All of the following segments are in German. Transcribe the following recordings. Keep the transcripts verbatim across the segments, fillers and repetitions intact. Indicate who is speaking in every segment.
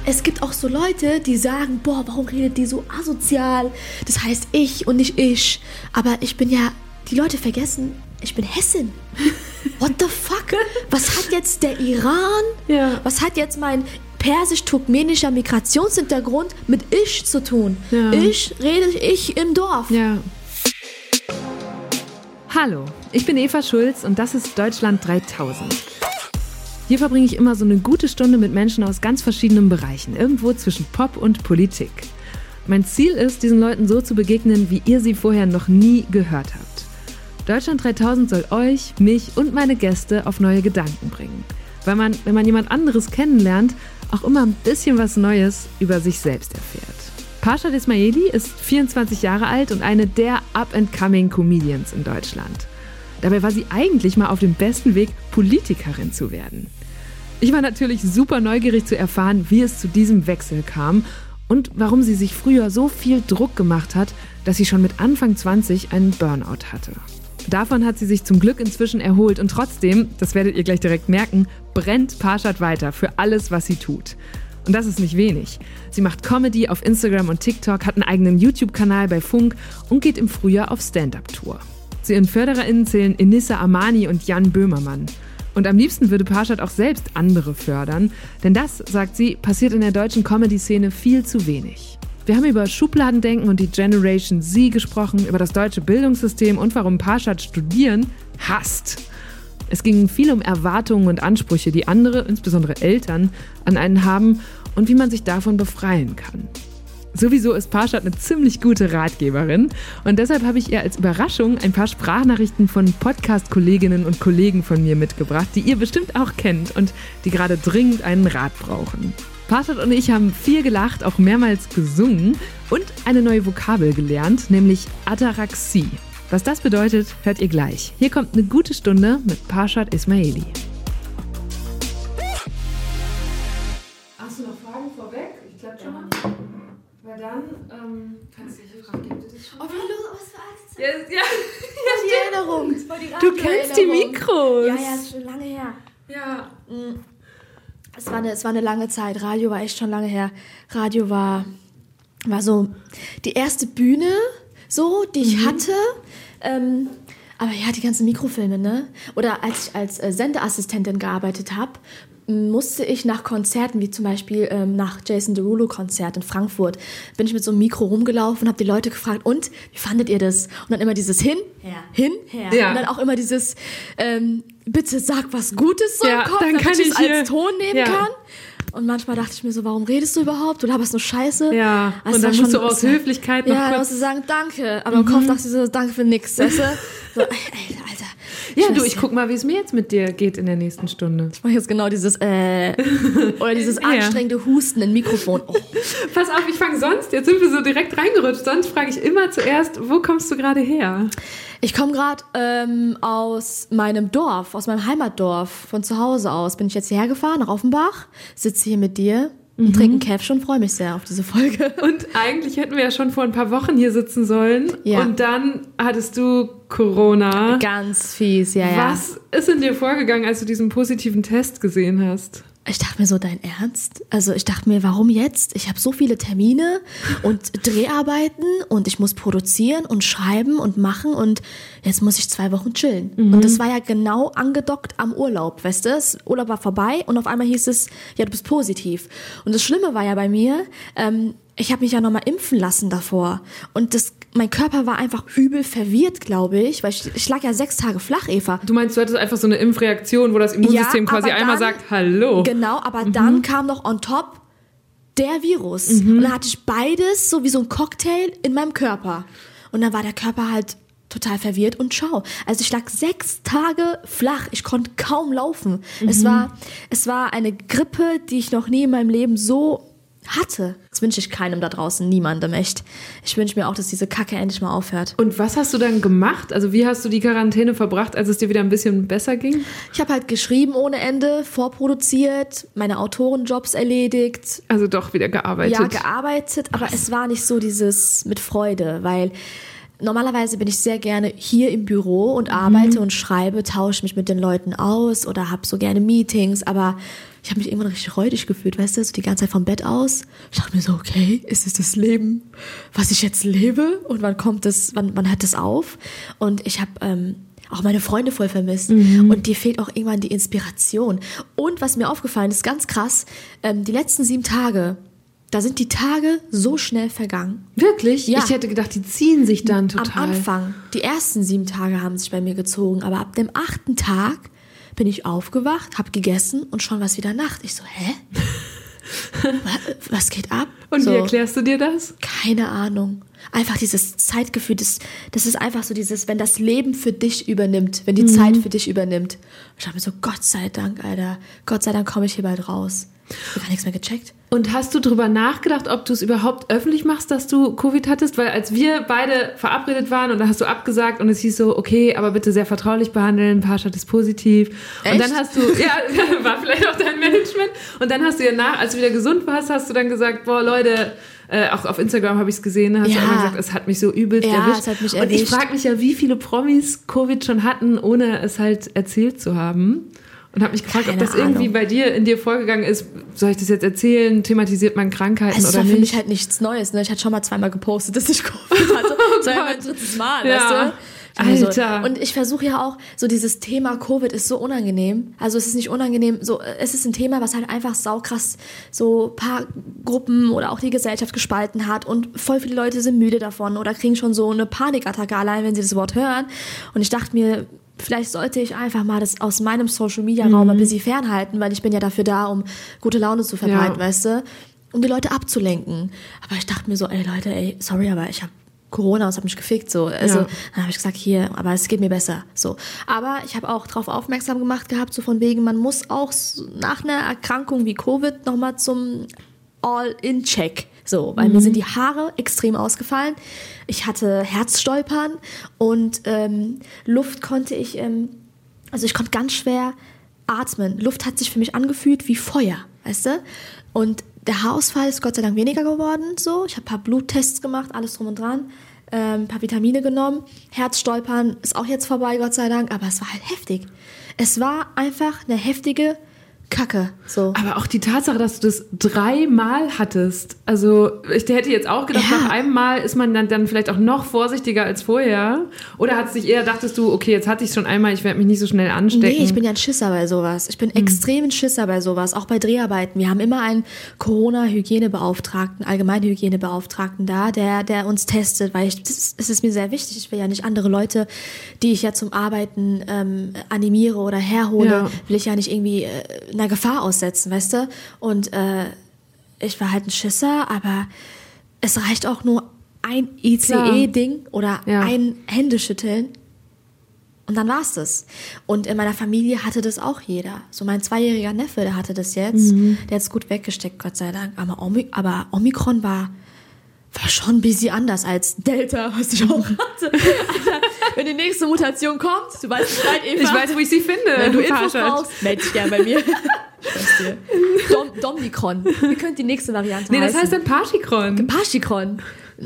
Speaker 1: es gibt auch so Leute, die sagen, boah, warum redet die so asozial? Das heißt ich und nicht ich. Aber ich bin ja, die Leute vergessen, ich bin Hessin. What the fuck? Was hat jetzt der Iran?
Speaker 2: Ja.
Speaker 1: Was hat jetzt mein persisch-turkmenischer Migrationshintergrund mit ich zu tun?
Speaker 2: Ja.
Speaker 1: Ich rede ich im Dorf.
Speaker 2: Ja. Hallo, ich bin Eva Schulz und das ist Deutschland dreitausend. Hier verbringe ich immer so eine gute Stunde mit Menschen aus ganz verschiedenen Bereichen, irgendwo zwischen Pop und Politik. Mein Ziel ist, diesen Leuten so zu begegnen, wie ihr sie vorher noch nie gehört habt. Deutschland dreitausend soll euch, mich und meine Gäste auf neue Gedanken bringen. Weil man, wenn man jemand anderes kennenlernt, auch immer ein bisschen was Neues über sich selbst erfährt. Parshad Ismaili ist vierundzwanzig Jahre alt und eine der up-and-coming Comedians in Deutschland. Dabei war sie eigentlich mal auf dem besten Weg, Politikerin zu werden. Ich war natürlich super neugierig zu erfahren, wie es zu diesem Wechsel kam und warum sie sich früher so viel Druck gemacht hat, dass sie schon mit Anfang zwanzig einen Burnout hatte. Davon hat sie sich zum Glück inzwischen erholt und trotzdem, das werdet ihr gleich direkt merken, brennt Parshad weiter für alles, was sie tut. Und das ist nicht wenig. Sie macht Comedy auf Instagram und TikTok, hat einen eigenen YouTube-Kanal bei Funk und geht im Frühjahr auf Stand-Up-Tour. Zu ihren FördererInnen zählen Enissa Amani und Jan Böhmermann. Und am liebsten würde Parshad auch selbst andere fördern, denn das, sagt sie, passiert in der deutschen Comedy-Szene viel zu wenig. Wir haben über Schubladendenken und die Generation Z gesprochen, über das deutsche Bildungssystem und warum Parshad Studieren hasst. Es ging viel um Erwartungen und Ansprüche, die andere, insbesondere Eltern, an einen haben und wie man sich davon befreien kann. Sowieso ist Parshad eine ziemlich gute Ratgeberin und deshalb habe ich ihr als Überraschung ein paar Sprachnachrichten von Podcast-Kolleginnen und Kollegen von mir mitgebracht, die ihr bestimmt auch kennt und die gerade dringend einen Rat brauchen. Parshad und ich haben viel gelacht, auch mehrmals gesungen und eine neue Vokabel gelernt, nämlich Ataraxie. Was das bedeutet, hört ihr gleich. Hier kommt eine gute Stunde mit Parshad Ismaili. Hast du noch Fragen vorweg? Ich glaube schon. Ja. Weil dann, ähm, kannst du dich fragen, gibt es das schon?
Speaker 1: Oh, wie los, was für alles.
Speaker 2: Ja, ja,
Speaker 1: ja, die Erinnerung. Die
Speaker 2: du kennst die Mikros.
Speaker 1: Ja, ja, ist schon lange her.
Speaker 2: Ja.
Speaker 1: Es war eine, es war eine lange Zeit. Radio war echt schon lange her. Radio war, war so die erste Bühne, so, die ich mhm. hatte. Ähm, aber ja, die ganzen Mikrofilme, ne? Oder als ich als äh, Sendeassistentin gearbeitet habe, musste ich nach Konzerten, wie zum Beispiel ähm, nach Jason Derulo-Konzert in Frankfurt, bin ich mit so einem Mikro rumgelaufen und habe die Leute gefragt, und, wie fandet ihr das? Und dann immer dieses hin, her, hin, her. Ja. Und dann auch immer dieses, ähm, bitte sag was Gutes so
Speaker 2: ja,
Speaker 1: im Kopf,
Speaker 2: dann
Speaker 1: damit
Speaker 2: kann
Speaker 1: ich es
Speaker 2: hier
Speaker 1: als Ton nehmen
Speaker 2: ja.
Speaker 1: kann. Und manchmal dachte ich mir so, warum redest du überhaupt? Du laberst nur Scheiße.
Speaker 2: Ja, also und dann musst du aus Höflichkeit noch
Speaker 1: ja,
Speaker 2: kurz...
Speaker 1: Ja, musst du sagen, danke. Aber mhm. im Kopf dachte ich so, danke für nix, weißt du? So, ey, Alter.
Speaker 2: Ja, du, ich guck mal, wie es mir jetzt mit dir geht in der nächsten Stunde.
Speaker 1: Ich mache jetzt genau dieses äh oder dieses anstrengende Husten in Mikrofon. Oh.
Speaker 2: Pass auf, ich fange sonst, jetzt sind wir so direkt reingerutscht, sonst frage ich immer zuerst, wo kommst du gerade her?
Speaker 1: Ich komme gerade ähm, aus meinem Dorf, aus meinem Heimatdorf, von zu Hause aus. Bin ich jetzt hierher gefahren, nach Offenbach, sitze hier mit dir. Mhm. Trinken einen Käff schon, freue mich sehr auf diese Folge.
Speaker 2: Und eigentlich hätten wir ja schon vor ein paar Wochen hier sitzen sollen. Ja. Und dann hattest du Corona.
Speaker 1: Ganz fies, ja, ja.
Speaker 2: Was ist in dir vorgegangen, als du diesen positiven Test gesehen hast?
Speaker 1: Ich dachte mir so, dein Ernst? Also ich dachte mir, warum jetzt? Ich habe so viele Termine und Dreharbeiten und ich muss produzieren und schreiben und machen und jetzt muss ich zwei Wochen chillen. Mhm. Und das war ja genau angedockt am Urlaub, weißt du? Das Urlaub war vorbei und auf einmal hieß es, ja, du bist positiv. Und das Schlimme war ja bei mir, ähm, ich habe mich ja nochmal impfen lassen davor und das, mein Körper war einfach übel verwirrt, glaube ich, weil ich, ich lag ja sechs Tage flach, Eva.
Speaker 2: Du meinst, du hattest einfach so eine Impfreaktion, wo das Immunsystem ja, quasi dann, einmal sagt, hallo.
Speaker 1: Genau, aber mhm. dann kam noch on top der Virus mhm. und dann hatte ich beides so wie so ein Cocktail in meinem Körper und dann war der Körper halt total verwirrt und schau, also ich lag sechs Tage flach, ich konnte kaum laufen. Mhm. Es war, es war eine Grippe, die ich noch nie in meinem Leben so hatte. Das wünsche ich keinem da draußen, niemandem, echt. Ich wünsche mir auch, dass diese Kacke endlich mal aufhört.
Speaker 2: Und was hast du dann gemacht? Also wie hast du die Quarantäne verbracht, als es dir wieder ein bisschen besser ging?
Speaker 1: Ich habe halt geschrieben ohne Ende, vorproduziert, meine Autorenjobs erledigt.
Speaker 2: Also doch wieder gearbeitet.
Speaker 1: Ja, gearbeitet, aber es war nicht so dieses mit Freude, weil normalerweise bin ich sehr gerne hier im Büro und arbeite mhm. und schreibe, tausche mich mit den Leuten aus oder habe so gerne Meetings, aber ich habe mich irgendwann richtig räudig gefühlt, weißt du, so die ganze Zeit vom Bett aus. Ich dachte mir so, okay, ist es das Leben, was ich jetzt lebe? Und wann kommt das, wann, wann hört das auf? Und ich habe ähm, auch meine Freunde voll vermisst. Mhm. Und dir fehlt auch irgendwann die Inspiration. Und was mir aufgefallen ist, ganz krass, ähm, die letzten sieben Tage, da sind die Tage so schnell vergangen.
Speaker 2: Wirklich?
Speaker 1: Ja.
Speaker 2: Ich hätte gedacht, die ziehen sich dann total.
Speaker 1: Am Anfang, die ersten sieben Tage haben sich bei mir gezogen, aber ab dem achten Tag bin ich aufgewacht, hab gegessen und schon war es wieder Nacht. Ich so, hä? Was geht ab?
Speaker 2: Und
Speaker 1: so,
Speaker 2: wie erklärst du dir das?
Speaker 1: Keine Ahnung. Einfach dieses Zeitgefühl, das, das ist einfach so dieses, wenn das Leben für dich übernimmt, wenn die mhm. Zeit für dich übernimmt. Ich dachte mir so, Gott sei Dank, Alter, Gott sei Dank komme ich hier bald raus. Ich habe gar nichts mehr gecheckt.
Speaker 2: Und hast du drüber nachgedacht, ob du es überhaupt öffentlich machst, dass du Covid hattest? Weil als wir beide verabredet waren und da hast du abgesagt und es hieß so, okay, aber bitte sehr vertraulich behandeln, Parshad ist positiv. Echt? Und dann hast du, ja, war vielleicht auch dein Management. Und dann hast du ja nach, als du wieder gesund warst, hast du dann gesagt, boah, Leute, äh, auch auf Instagram habe ich es gesehen, hast
Speaker 1: ja.
Speaker 2: du immer gesagt, es hat mich so übelst
Speaker 1: ja,
Speaker 2: erwischt.
Speaker 1: Es hat mich
Speaker 2: und
Speaker 1: erwischt.
Speaker 2: ich frage mich ja, wie viele Promis Covid schon hatten, ohne es halt erzählt zu haben. Und habe mich gefragt,
Speaker 1: Keine
Speaker 2: ob das
Speaker 1: Ahnung.
Speaker 2: irgendwie bei dir, in dir vorgegangen ist. Soll ich das jetzt erzählen? Thematisiert man Krankheiten
Speaker 1: also
Speaker 2: oder
Speaker 1: nicht? Es war
Speaker 2: nicht?
Speaker 1: für mich halt nichts Neues. Ne? Ich hatte schon mal zweimal gepostet, dass ich Covid hatte. Das war ja mein drittes Mal,
Speaker 2: ja.
Speaker 1: weißt du?
Speaker 2: Alter.
Speaker 1: So. Und ich versuche ja auch, so dieses Thema Covid ist so unangenehm. Also es ist nicht unangenehm, so es ist ein Thema, was halt einfach saukrass so ein paar Gruppen oder auch die Gesellschaft gespalten hat und voll viele Leute sind müde davon oder kriegen schon so eine Panikattacke allein, wenn sie das Wort hören. Und ich dachte mir, vielleicht sollte ich einfach mal das aus meinem Social-Media-Raum mhm. ein bisschen fernhalten, weil ich bin ja dafür da, um gute Laune zu verbreiten, ja. weißt du? Um die Leute abzulenken. Aber ich dachte mir so, ey Leute, ey, sorry, aber ich habe Corona, das hat mich gefickt, so. Also, ja. dann habe ich gesagt, hier, aber es geht mir besser, so. Aber ich habe auch darauf aufmerksam gemacht gehabt, so von wegen, man muss auch nach einer Erkrankung wie Covid nochmal zum All-in-Check, so. Weil mhm. mir sind die Haare extrem ausgefallen. Ich hatte Herzstolpern und ähm, Luft konnte ich, ähm, also ich konnte ganz schwer atmen. Luft hat sich für mich angefühlt wie Feuer, weißt du? Und der Haarausfall ist Gott sei Dank weniger geworden, so. Ich habe ein paar Bluttests gemacht, alles drum und dran, ähm, ein paar Vitamine genommen. Herzstolpern ist auch jetzt vorbei, Gott sei Dank, aber es war halt heftig. Es war einfach eine heftige Kacke, so.
Speaker 2: Aber auch die Tatsache, dass du das dreimal hattest. Also ich hätte jetzt auch gedacht, ja. nach einem Mal ist man dann, dann vielleicht auch noch vorsichtiger als vorher. Oder hat es dich eher, dachtest du, okay, jetzt hatte ich es schon einmal, ich werde mich nicht so schnell anstecken.
Speaker 1: Nee, ich bin ja ein Schisser bei sowas. Ich bin mhm. extrem ein Schisser bei sowas, auch bei Dreharbeiten. Wir haben immer einen Corona-Hygienebeauftragten, Allgemeinhygienebeauftragten da, der, der uns testet, weil ich, es ist, ist mir sehr wichtig. Ich will ja nicht andere Leute, die ich ja zum Arbeiten ähm, animiere oder herhole, ja. will ich ja nicht irgendwie äh, einer Gefahr aussetzen, weißt du? Und äh, ich war halt ein Schisser, aber es reicht auch nur ein I C E-Ding oder ja. ein Händeschütteln und dann war's das. Und in meiner Familie hatte das auch jeder. So mein zweijähriger Neffe, der hatte das jetzt. Mhm. Der hat es gut weggesteckt, Gott sei Dank. Aber, Omi- aber Omikron war, war schon ein bisschen anders als Delta, was ich auch hatte. Alter, wenn die nächste Mutation kommt, du weißt Bescheid, Eva.
Speaker 2: Ich weiß, wo ich sie finde.
Speaker 1: Wenn du Infos brauchst, melde dich gerne bei mir. Dom, Domnikron. Ihr könnt die nächste Variante
Speaker 2: Nee, das
Speaker 1: heißen.
Speaker 2: heißt dann Parshikron.
Speaker 1: Parshikron.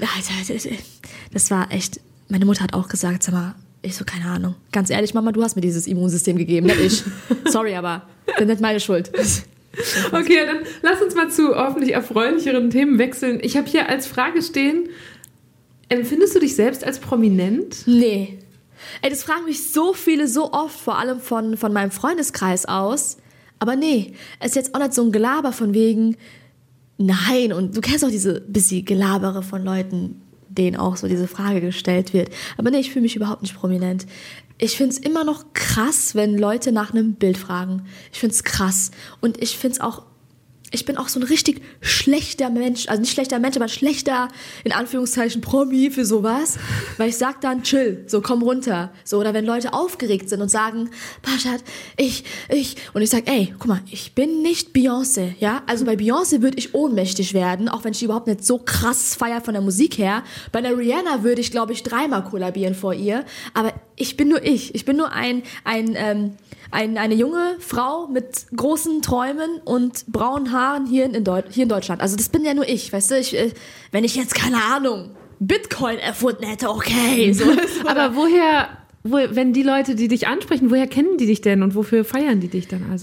Speaker 1: Das war echt, meine Mutter hat auch gesagt, sag mal, ich so, keine Ahnung. Ganz ehrlich, Mama, du hast mir dieses Immunsystem gegeben, nicht ich. Sorry, aber das ist nicht meine Schuld.
Speaker 2: Okay, dann lass uns mal zu hoffentlich erfreulicheren Themen wechseln. Ich habe hier als Frage stehen, empfindest du dich selbst als prominent?
Speaker 1: Nee. Ey, das fragen mich so viele, so oft, vor allem von, von meinem Freundeskreis aus. Aber nee, es ist jetzt auch nicht so ein Gelaber von wegen, nein, und du kennst auch diese bisschen Gelabere von Leuten, denen auch so diese Frage gestellt wird. Aber nee, ich fühle mich überhaupt nicht prominent. Ich finde es immer noch krass, wenn Leute nach einem Bild fragen. Ich finde es krass. Und ich finde es auch, ich bin auch so ein richtig schlechter Mensch, also nicht schlechter Mensch, aber schlechter, in Anführungszeichen, Promi für sowas, weil ich sag dann, chill, so komm runter, so, oder wenn Leute aufgeregt sind und sagen, Parshad, ich, ich, und ich sag, ey, guck mal, ich bin nicht Beyoncé, ja, also bei Beyoncé würde ich ohnmächtig werden, auch wenn ich die überhaupt nicht so krass feier von der Musik her, bei einer Rihanna würde ich, glaube ich, dreimal kollabieren vor ihr, aber ich bin nur ich, ich bin nur ein, ein, ähm, Ein, eine junge Frau mit großen Träumen und braunen Haaren hier in, Deu- hier in Deutschland. Also das bin ja nur ich, weißt du? Ich, äh, wenn ich jetzt, keine Ahnung, Bitcoin erfunden hätte, okay. So,
Speaker 2: aber woher, wo, wenn die Leute, die dich ansprechen, woher kennen die dich denn und wofür feiern die dich dann also auch?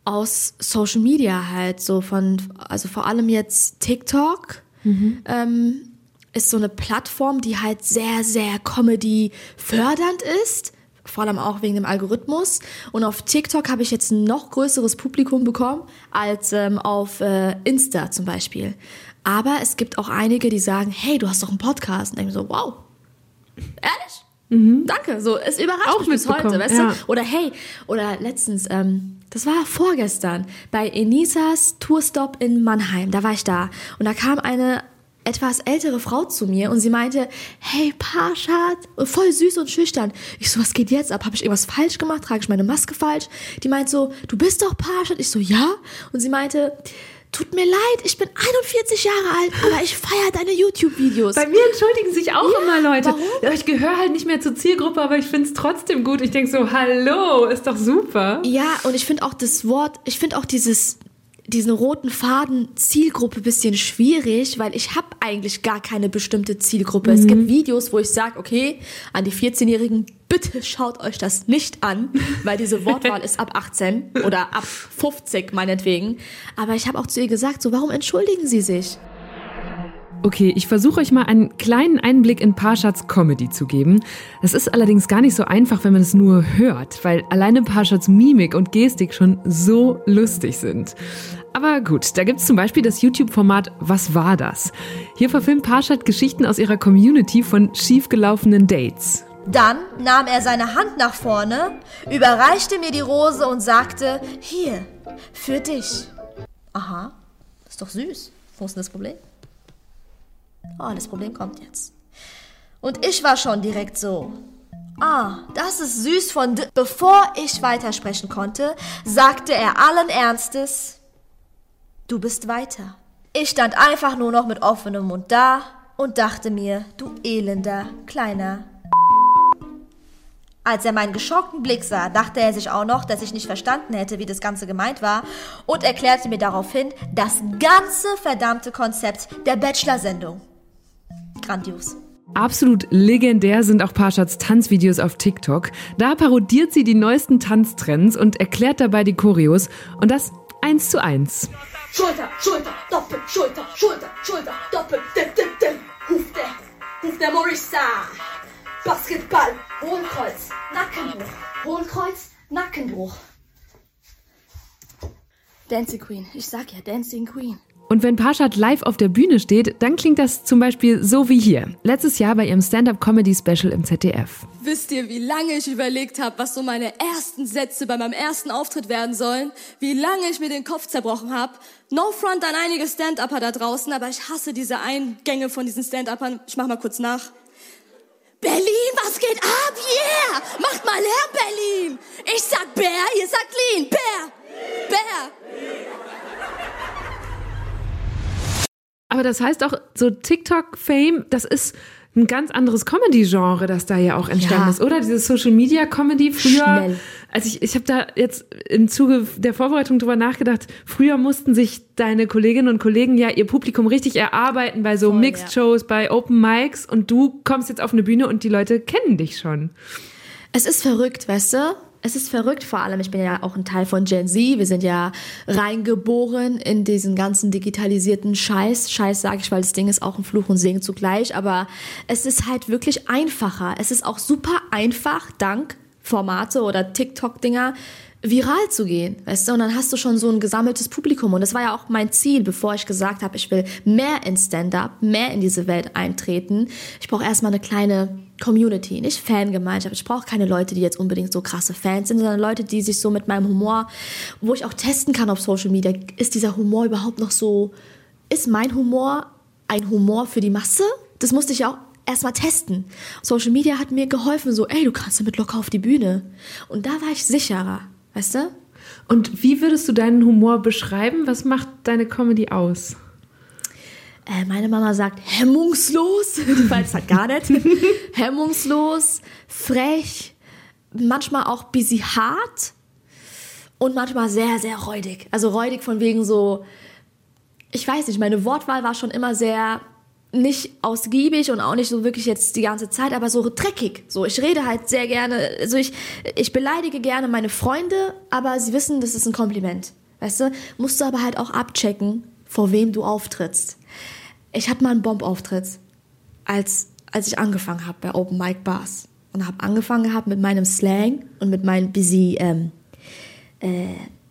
Speaker 1: aus Social Media halt, so von, also vor allem jetzt TikTok, mhm. ähm, ist so eine Plattform, die halt sehr, sehr Comedy fördernd ist. Vor allem auch wegen dem Algorithmus. Und auf TikTok habe ich jetzt ein noch größeres Publikum bekommen als ähm, auf äh, Insta zum Beispiel. Aber es gibt auch einige, die sagen, hey, du hast doch einen Podcast. Und ich denke so, wow, ehrlich? Mhm. Danke. So, es überrascht auch mich bis heute, weißt ja. du? Oder hey, oder letztens, ähm, das war vorgestern, bei Enisas Tourstop in Mannheim, da war ich da. Und da kam eine etwas ältere Frau zu mir und sie meinte, hey Parshad, voll süß und schüchtern. Ich so, was geht jetzt ab? Habe ich irgendwas falsch gemacht? Trage ich meine Maske falsch? Die meint so, du bist doch Parshad. Ich so, ja. Und sie meinte, tut mir leid, ich bin einundvierzig Jahre alt, aber ich feiere deine YouTube-Videos.
Speaker 2: Bei mir entschuldigen sich auch ja, immer Leute.
Speaker 1: Warum?
Speaker 2: Ich gehöre halt nicht mehr zur Zielgruppe, aber ich finde es trotzdem gut. Ich denke so, hallo, ist doch super.
Speaker 1: Ja, und ich finde auch das Wort, ich finde auch dieses diesen roten Faden Zielgruppe ein bisschen schwierig, weil ich habe eigentlich gar keine bestimmte Zielgruppe. Mhm. Es gibt Videos, wo ich sage, okay, an die vierzehnjährigen, bitte schaut euch das nicht an, weil diese Wortwahl ist ab achtzehn oder ab fünfzig meinetwegen. Aber ich habe auch zu ihr gesagt, so, warum entschuldigen Sie sich?
Speaker 2: Okay, ich versuche euch mal einen kleinen Einblick in Parshads Comedy zu geben. Das ist allerdings gar nicht so einfach, wenn man es nur hört, weil alleine Parshads Mimik und Gestik schon so lustig sind. Aber gut, da gibt's zum Beispiel das YouTube-Format Was war das? Hier verfilmt Parshad Geschichten aus ihrer Community von schiefgelaufenen Dates.
Speaker 3: Dann nahm er seine Hand nach vorne, überreichte mir die Rose und sagte, hier, für dich. Aha, ist doch süß. Wo ist denn das Problem? Oh, das Problem kommt jetzt. Und ich war schon direkt so, ah, das ist süß von D-. Bevor ich weitersprechen konnte, sagte er allen Ernstes, du bist weiter. Ich stand einfach nur noch mit offenem Mund da und dachte mir, du elender, kleiner. Als er meinen geschockten Blick sah, dachte er sich auch noch, dass ich nicht verstanden hätte, wie das Ganze gemeint war und erklärte mir daraufhin das ganze verdammte Konzept der Bachelor-Sendung. Grandios.
Speaker 2: Absolut legendär sind auch Parshads Tanzvideos auf TikTok. Da parodiert sie die neuesten Tanztrends und erklärt dabei die Choreos. Und das eins zu eins.
Speaker 4: Schulter, Schulter, Doppel, Schulter, Schulter, Schulter, Doppel, dim, dim, dim. Huf der, Huf der Marissa. Basketball, Hohlkreuz, Nackenbruch, Hohlkreuz, Nackenbruch.
Speaker 1: Dancing Queen, ich sag ja, Dancing Queen.
Speaker 2: Und wenn Parshad live auf der Bühne steht, dann klingt das zum Beispiel so wie hier. Letztes Jahr bei ihrem Stand-Up-Comedy-Special im Z D F.
Speaker 5: Wisst ihr, wie lange ich überlegt habe, was so meine ersten Sätze bei meinem ersten Auftritt werden sollen? Wie lange ich mir den Kopf zerbrochen habe? No front an einige Stand-Upper da draußen, aber ich hasse diese Eingänge von diesen Stand-Uppern. Ich mach mal kurz nach. Berlin, was geht ab? Yeah! Macht mal Lärm, Berlin! Ich sag Bär, ihr sagt Lean. Bär! Bär!
Speaker 2: Aber das heißt auch, so TikTok-Fame, das ist ein ganz anderes Comedy-Genre, das da ja auch entstanden ja. ist, oder? Diese Social-Media-Comedy früher. Schnell. Also ich, ich habe da jetzt im Zuge der Vorbereitung drüber nachgedacht, früher mussten sich deine Kolleginnen und Kollegen ja ihr Publikum richtig erarbeiten bei so Voll, Mixed-Shows, ja. bei Open Mics und du kommst jetzt auf eine Bühne und die Leute kennen dich schon.
Speaker 1: Es ist verrückt, weißt du? Es ist verrückt, vor allem, ich bin ja auch ein Teil von Gen Z, wir sind ja reingeboren in diesen ganzen digitalisierten Scheiß. Scheiß sage ich, weil das Ding ist auch ein Fluch und Segen zugleich, aber es ist halt wirklich einfacher. Es ist auch super einfach, dank Formate oder TikTok-Dinger, viral zu gehen, weißt du, und dann hast du schon so ein gesammeltes Publikum und das war ja auch mein Ziel, bevor ich gesagt habe, ich will mehr in Stand-Up, mehr in diese Welt eintreten. Ich brauche erstmal eine kleine Community, nicht Fangemeinschaft. Ich brauche keine Leute, die jetzt unbedingt so krasse Fans sind, sondern Leute, die sich so mit meinem Humor, wo ich auch testen kann auf Social Media, ist dieser Humor überhaupt noch so, ist mein Humor ein Humor für die Masse? Das musste ich auch erstmal testen. Social Media hat mir geholfen, so, ey, du kannst damit locker auf die Bühne. Und da war ich sicherer. Weißt du?
Speaker 2: Und wie würdest du deinen Humor beschreiben? Was macht deine Comedy aus?
Speaker 1: Äh, meine Mama sagt hemmungslos, die weiß halt gar nicht. Hemmungslos, frech, manchmal auch busy hart und manchmal sehr, sehr räudig. Also räudig von wegen so, ich weiß nicht, meine Wortwahl war schon immer sehr nicht ausgiebig und auch nicht so wirklich jetzt die ganze Zeit, aber so dreckig. So, ich rede halt sehr gerne, also ich, ich beleidige gerne meine Freunde, aber sie wissen, das ist ein Kompliment. Weißt du? Musst du aber halt auch abchecken, vor wem du auftrittst. Ich hatte mal einen Bombauftritt, als, als ich angefangen habe bei Open Mic Bars. Und habe angefangen gehabt mit meinem Slang und mit meinen busy, ähm, äh,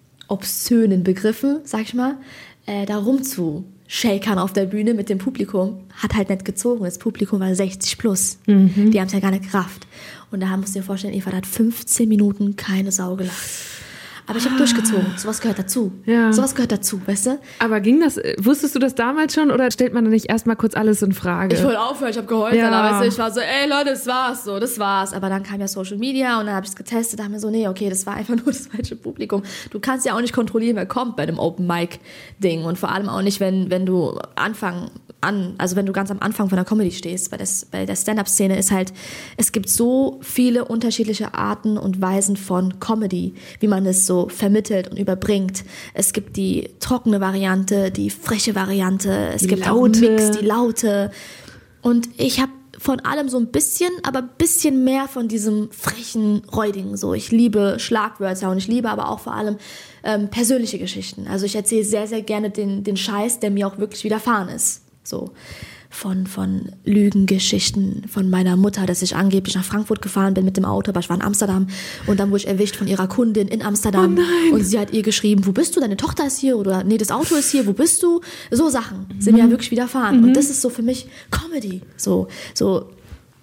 Speaker 1: obszönen Begriffen, sag ich mal, äh, da rumzushakern auf der Bühne mit dem Publikum. Hat halt nicht gezogen. Das Publikum war sechzig plus. Mhm. Die haben es ja gar nicht gerafft. Und da musst du dir vorstellen, Eva hat fünfzehn Minuten keine Sau gelacht. Aber ich habe durchgezogen. Sowas gehört dazu. Ja. Sowas gehört dazu, weißt du?
Speaker 2: Aber ging das, wusstest du das damals schon oder stellt man da nicht erstmal kurz alles in Frage?
Speaker 1: Ich wollte aufhören, ich habe geheult. Ja. Dann, weißt du, ich war so, ey Leute, das war's so, das war's. Aber dann kam ja Social Media und dann habe ich es getestet. Da haben wir so, nee, okay, das war einfach nur das falsche Publikum. Du kannst ja auch nicht kontrollieren, wer kommt bei dem Open Mic Ding. Und vor allem auch nicht, wenn, wenn du Anfang an, also wenn du ganz am Anfang von der Comedy stehst, weil, das, weil der Stand-Up-Szene ist halt, es gibt so viele unterschiedliche Arten und Weisen von Comedy, wie man es so vermittelt und überbringt. Es gibt die trockene Variante, die freche Variante, es
Speaker 2: die
Speaker 1: gibt
Speaker 2: Laute.
Speaker 1: auch einen Mix, die Laute. Und ich habe von allem so ein bisschen, aber ein bisschen mehr von diesem frechen, räudigen. So, ich liebe Schlagwörter und ich liebe aber auch vor allem ähm, persönliche Geschichten. Also ich erzähle sehr, sehr gerne den, den Scheiß, der mir auch wirklich widerfahren ist. So von, von Lügengeschichten von meiner Mutter, dass ich angeblich nach Frankfurt gefahren bin mit dem Auto, aber ich war in Amsterdam und dann wurde ich erwischt von ihrer Kundin in Amsterdam
Speaker 2: oh
Speaker 1: und sie hat ihr geschrieben, wo bist du, deine Tochter ist hier oder nee, das Auto ist hier, wo bist du? So Sachen sind mir ja wirklich widerfahren mhm. und das ist so für mich Comedy, so, so,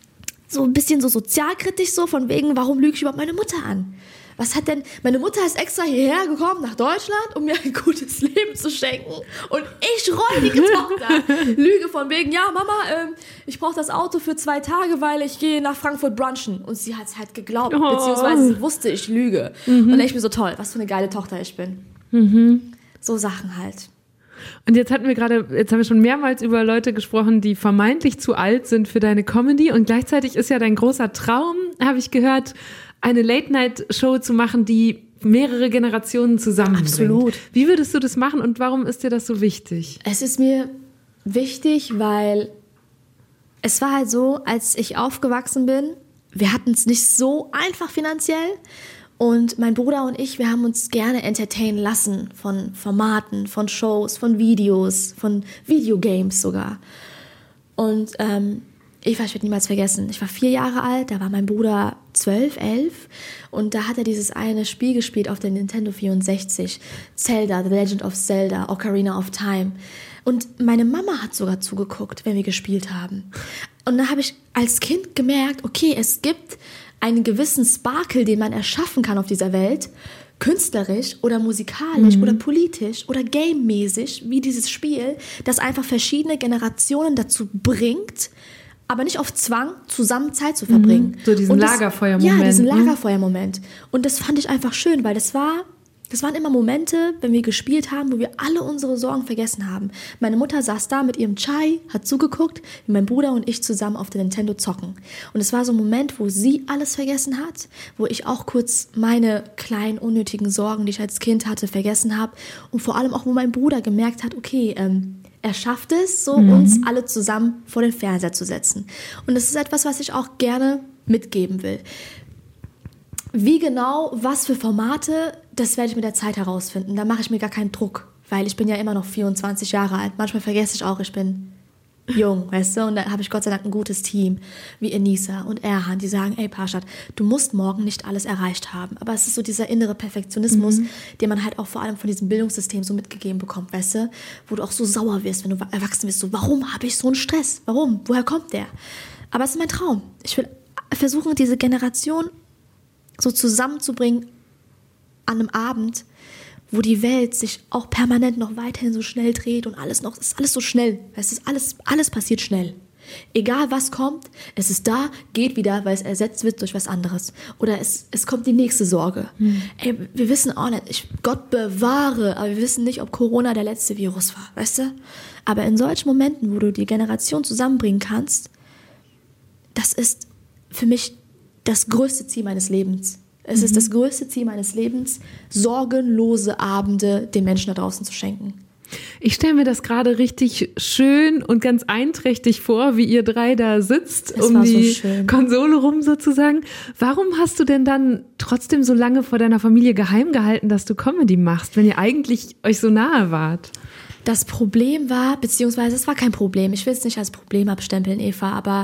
Speaker 1: so ein bisschen so sozialkritisch so von wegen, warum lüge ich überhaupt meine Mutter an? Was hat denn, meine Mutter ist extra hierher gekommen, nach Deutschland, um mir ein gutes Leben zu schenken. Und ich, räudige Tochter, lüge von wegen, ja, Mama, ähm, ich brauche das Auto für zwei Tage, weil ich gehe nach Frankfurt brunchen. Und sie hat es halt geglaubt,
Speaker 2: oh.
Speaker 1: beziehungsweise sie wusste, ich lüge. Mhm. Und ich bin so toll, was für eine geile Tochter ich bin.
Speaker 2: Mhm.
Speaker 1: So Sachen halt.
Speaker 2: Und jetzt hatten wir gerade, jetzt haben wir schon mehrmals über Leute gesprochen, die vermeintlich zu alt sind für deine Comedy. Und gleichzeitig ist ja dein großer Traum, habe ich gehört, eine Late-Night-Show zu machen, die mehrere Generationen zusammenbringt.
Speaker 1: Absolut.
Speaker 2: Wie würdest du das machen und warum ist dir das so wichtig?
Speaker 1: Es ist mir wichtig, weil es war halt so, als ich aufgewachsen bin, wir hatten es nicht so einfach finanziell und mein Bruder und ich, wir haben uns gerne entertainen lassen von Formaten, von Shows, von Videos, von Videogames sogar. Und ähm, Eva, ich werde niemals vergessen, ich war vier Jahre alt, da war mein Bruder zwölf, elf und da hat er dieses eine Spiel gespielt auf der Nintendo vierundsechzig, Zelda, The Legend of Zelda, Ocarina of Time. Und meine Mama hat sogar zugeguckt, wenn wir gespielt haben. Und da habe ich als Kind gemerkt, okay, es gibt einen gewissen Sparkle, den man erschaffen kann auf dieser Welt, künstlerisch oder musikalisch mhm. oder politisch oder gamemäßig, wie dieses Spiel, das einfach verschiedene Generationen dazu bringt, aber nicht auf Zwang, zusammen Zeit zu verbringen.
Speaker 2: Mhm. So diesen das, Lagerfeuermoment.
Speaker 1: Ja, diesen Lagerfeuermoment. Und das fand ich einfach schön, weil das war, das waren immer Momente, wenn wir gespielt haben, wo wir alle unsere Sorgen vergessen haben. Meine Mutter saß da mit ihrem Chai, hat zugeguckt, wie mein Bruder und ich zusammen auf der Nintendo zocken. Und es war so ein Moment, wo sie alles vergessen hat, wo ich auch kurz meine kleinen, unnötigen Sorgen, die ich als Kind hatte, vergessen habe. Und vor allem auch, wo mein Bruder gemerkt hat, okay, ähm, er schafft es, so mhm. uns alle zusammen vor den Fernseher zu setzen. Und das ist etwas, was ich auch gerne mitgeben will. Wie genau, was für Formate, das werde ich mit der Zeit herausfinden. Da mache ich mir gar keinen Druck, weil ich bin ja immer noch vierundzwanzig Jahre alt. Manchmal vergesse ich auch, ich bin jung, weißt du? Und da habe ich Gott sei Dank ein gutes Team, wie Enisa und Erhan, die sagen, ey Parshad, du musst morgen nicht alles erreicht haben. Aber es ist so dieser innere Perfektionismus, mhm. den man halt auch vor allem von diesem Bildungssystem so mitgegeben bekommt, weißt du? Wo du auch so sauer wirst, wenn du erwachsen bist. So, warum habe ich so einen Stress? Warum? Woher kommt der? Aber es ist mein Traum. Ich will versuchen, diese Generation so zusammenzubringen an einem Abend, wo die Welt sich auch permanent noch weiterhin so schnell dreht und alles noch, es ist alles so schnell. Es ist alles, alles passiert schnell. Egal was kommt, es ist da, geht wieder, weil es ersetzt wird durch was anderes. Oder es, es kommt die nächste Sorge. Hm. Ey, wir wissen auch nicht, ich, Gott bewahre, aber wir wissen nicht, ob Corona der letzte Virus war, weißt du? Aber in solchen Momenten, wo du die Generation zusammenbringen kannst, das ist für mich das größte Ziel meines Lebens. Es mhm. ist das größte Ziel meines Lebens, sorgenlose Abende den Menschen da draußen zu schenken.
Speaker 2: Ich stelle mir das gerade richtig schön und ganz einträchtig vor, wie ihr drei da sitzt,
Speaker 1: Es
Speaker 2: um
Speaker 1: war so
Speaker 2: die
Speaker 1: schön.
Speaker 2: Konsole rum sozusagen. Warum hast du denn dann trotzdem so lange vor deiner Familie geheim gehalten, dass du Comedy machst, wenn ihr eigentlich euch so nahe wart?
Speaker 1: Das Problem war, beziehungsweise es war kein Problem, ich will es nicht als Problem abstempeln, Eva, aber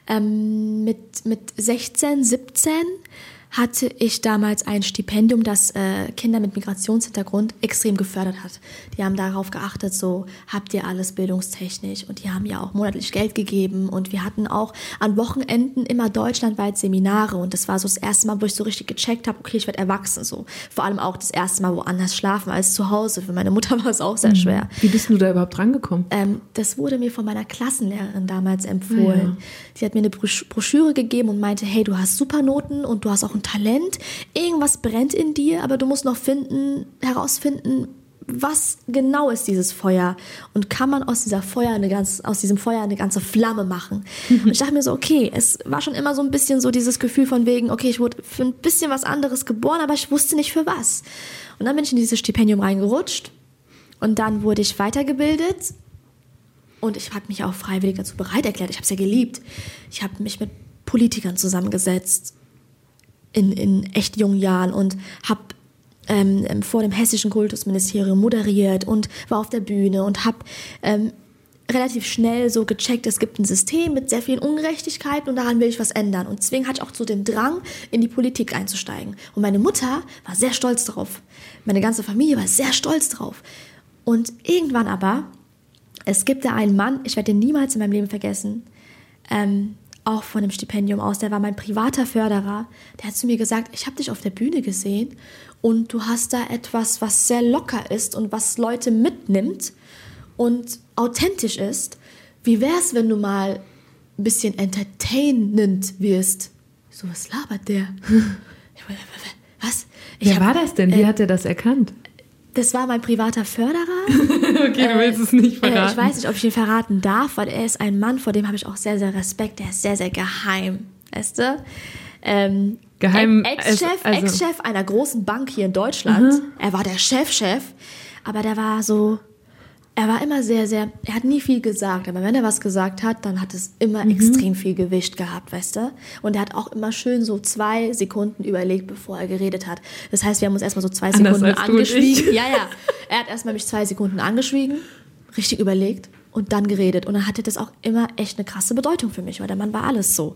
Speaker 1: ähm, mit, mit sechzehn, siebzehn hatte ich damals ein Stipendium, das äh, Kinder mit Migrationshintergrund extrem gefördert hat. Die haben darauf geachtet, so habt ihr alles bildungstechnisch, und die haben ja auch monatlich Geld gegeben, und wir hatten auch an Wochenenden immer deutschlandweit Seminare, und das war so das erste Mal, wo ich so richtig gecheckt habe, okay, ich werde erwachsen, so. Vor allem auch das erste Mal woanders schlafen als zu Hause. Für meine Mutter war es auch sehr schwer.
Speaker 2: Wie bist du da überhaupt rangekommen?
Speaker 1: Ähm, das wurde mir von meiner Klassenlehrerin damals empfohlen.
Speaker 2: Ja.
Speaker 1: Die hat mir eine Brosch- Broschüre gegeben und meinte, hey, du hast super Noten und du hast auch ein Talent. Irgendwas brennt in dir, aber du musst noch finden, herausfinden, was genau ist dieses Feuer, und kann man aus dieser Feuer eine ganz, aus diesem Feuer eine ganze Flamme machen. Und ich dachte mir so, okay, es war schon immer so ein bisschen so dieses Gefühl von wegen, okay, ich wurde für ein bisschen was anderes geboren, aber ich wusste nicht für was. Und dann bin ich in dieses Stipendium reingerutscht, und dann wurde ich weitergebildet. Und ich habe mich auch freiwillig dazu bereit erklärt. Ich habe es ja geliebt. Ich habe mich mit Politikern zusammengesetzt in, in echt jungen Jahren und habe ähm, vor dem hessischen Kultusministerium moderiert und war auf der Bühne und habe ähm, relativ schnell so gecheckt, es gibt ein System mit sehr vielen Ungerechtigkeiten und daran will ich was ändern. Und deswegen hatte ich auch so den Drang, in die Politik einzusteigen. Und meine Mutter war sehr stolz drauf. Meine ganze Familie war sehr stolz drauf. Und irgendwann aber, es gibt da einen Mann, ich werde den niemals in meinem Leben vergessen, ähm, auch von dem Stipendium aus, der war mein privater Förderer, der hat zu mir gesagt, ich habe dich auf der Bühne gesehen und du hast da etwas, was sehr locker ist und was Leute mitnimmt und authentisch ist. Wie wär's, wenn du mal ein bisschen entertainend wirst? Ich so, was labert der? Was? Ich
Speaker 2: Wer
Speaker 1: hab,
Speaker 2: war das denn? Wie
Speaker 1: äh,
Speaker 2: hat er das erkannt?
Speaker 1: Das war mein privater Förderer.
Speaker 2: Okay, du willst es nicht verraten.
Speaker 1: Äh, ich weiß nicht, ob ich ihn verraten darf, weil er ist ein Mann, vor dem habe ich auch sehr, sehr Respekt. Der ist sehr, sehr geheim, weißt du? Ähm,
Speaker 2: Geheim,
Speaker 1: Ex-Chef,
Speaker 2: also-
Speaker 1: Ex-Chef einer großen Bank hier in Deutschland. Er war der Chef-Chef, aber der war so, er war immer sehr, sehr, er hat nie viel gesagt, aber wenn er was gesagt hat, dann hat es immer
Speaker 2: Mhm.
Speaker 1: extrem viel Gewicht gehabt, weißt du? Und er hat auch immer schön so zwei Sekunden überlegt, bevor er geredet hat. Das heißt, wir haben uns erstmal so zwei
Speaker 2: Anders
Speaker 1: Sekunden
Speaker 2: als du und
Speaker 1: angeschwiegen.
Speaker 2: ich.
Speaker 1: Ja, ja. Er hat erstmal mich zwei Sekunden angeschwiegen, richtig überlegt und dann geredet. Und dann hatte das auch immer echt eine krasse Bedeutung für mich, weil der Mann war alles so.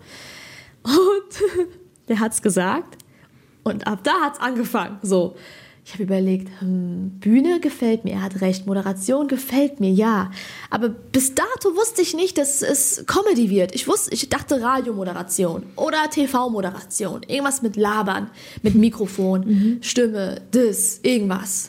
Speaker 1: Und der hat's gesagt und ab da hat's angefangen. So, ich habe überlegt, hm, Bühne gefällt mir, er hat recht, Moderation gefällt mir, ja. Aber bis dato wusste ich nicht, dass es Comedy wird. Ich wusste, ich dachte Radiomoderation oder T V-Moderation, irgendwas mit Labern, mit Mikrofon,
Speaker 2: Mhm.
Speaker 1: Stimme, das, irgendwas.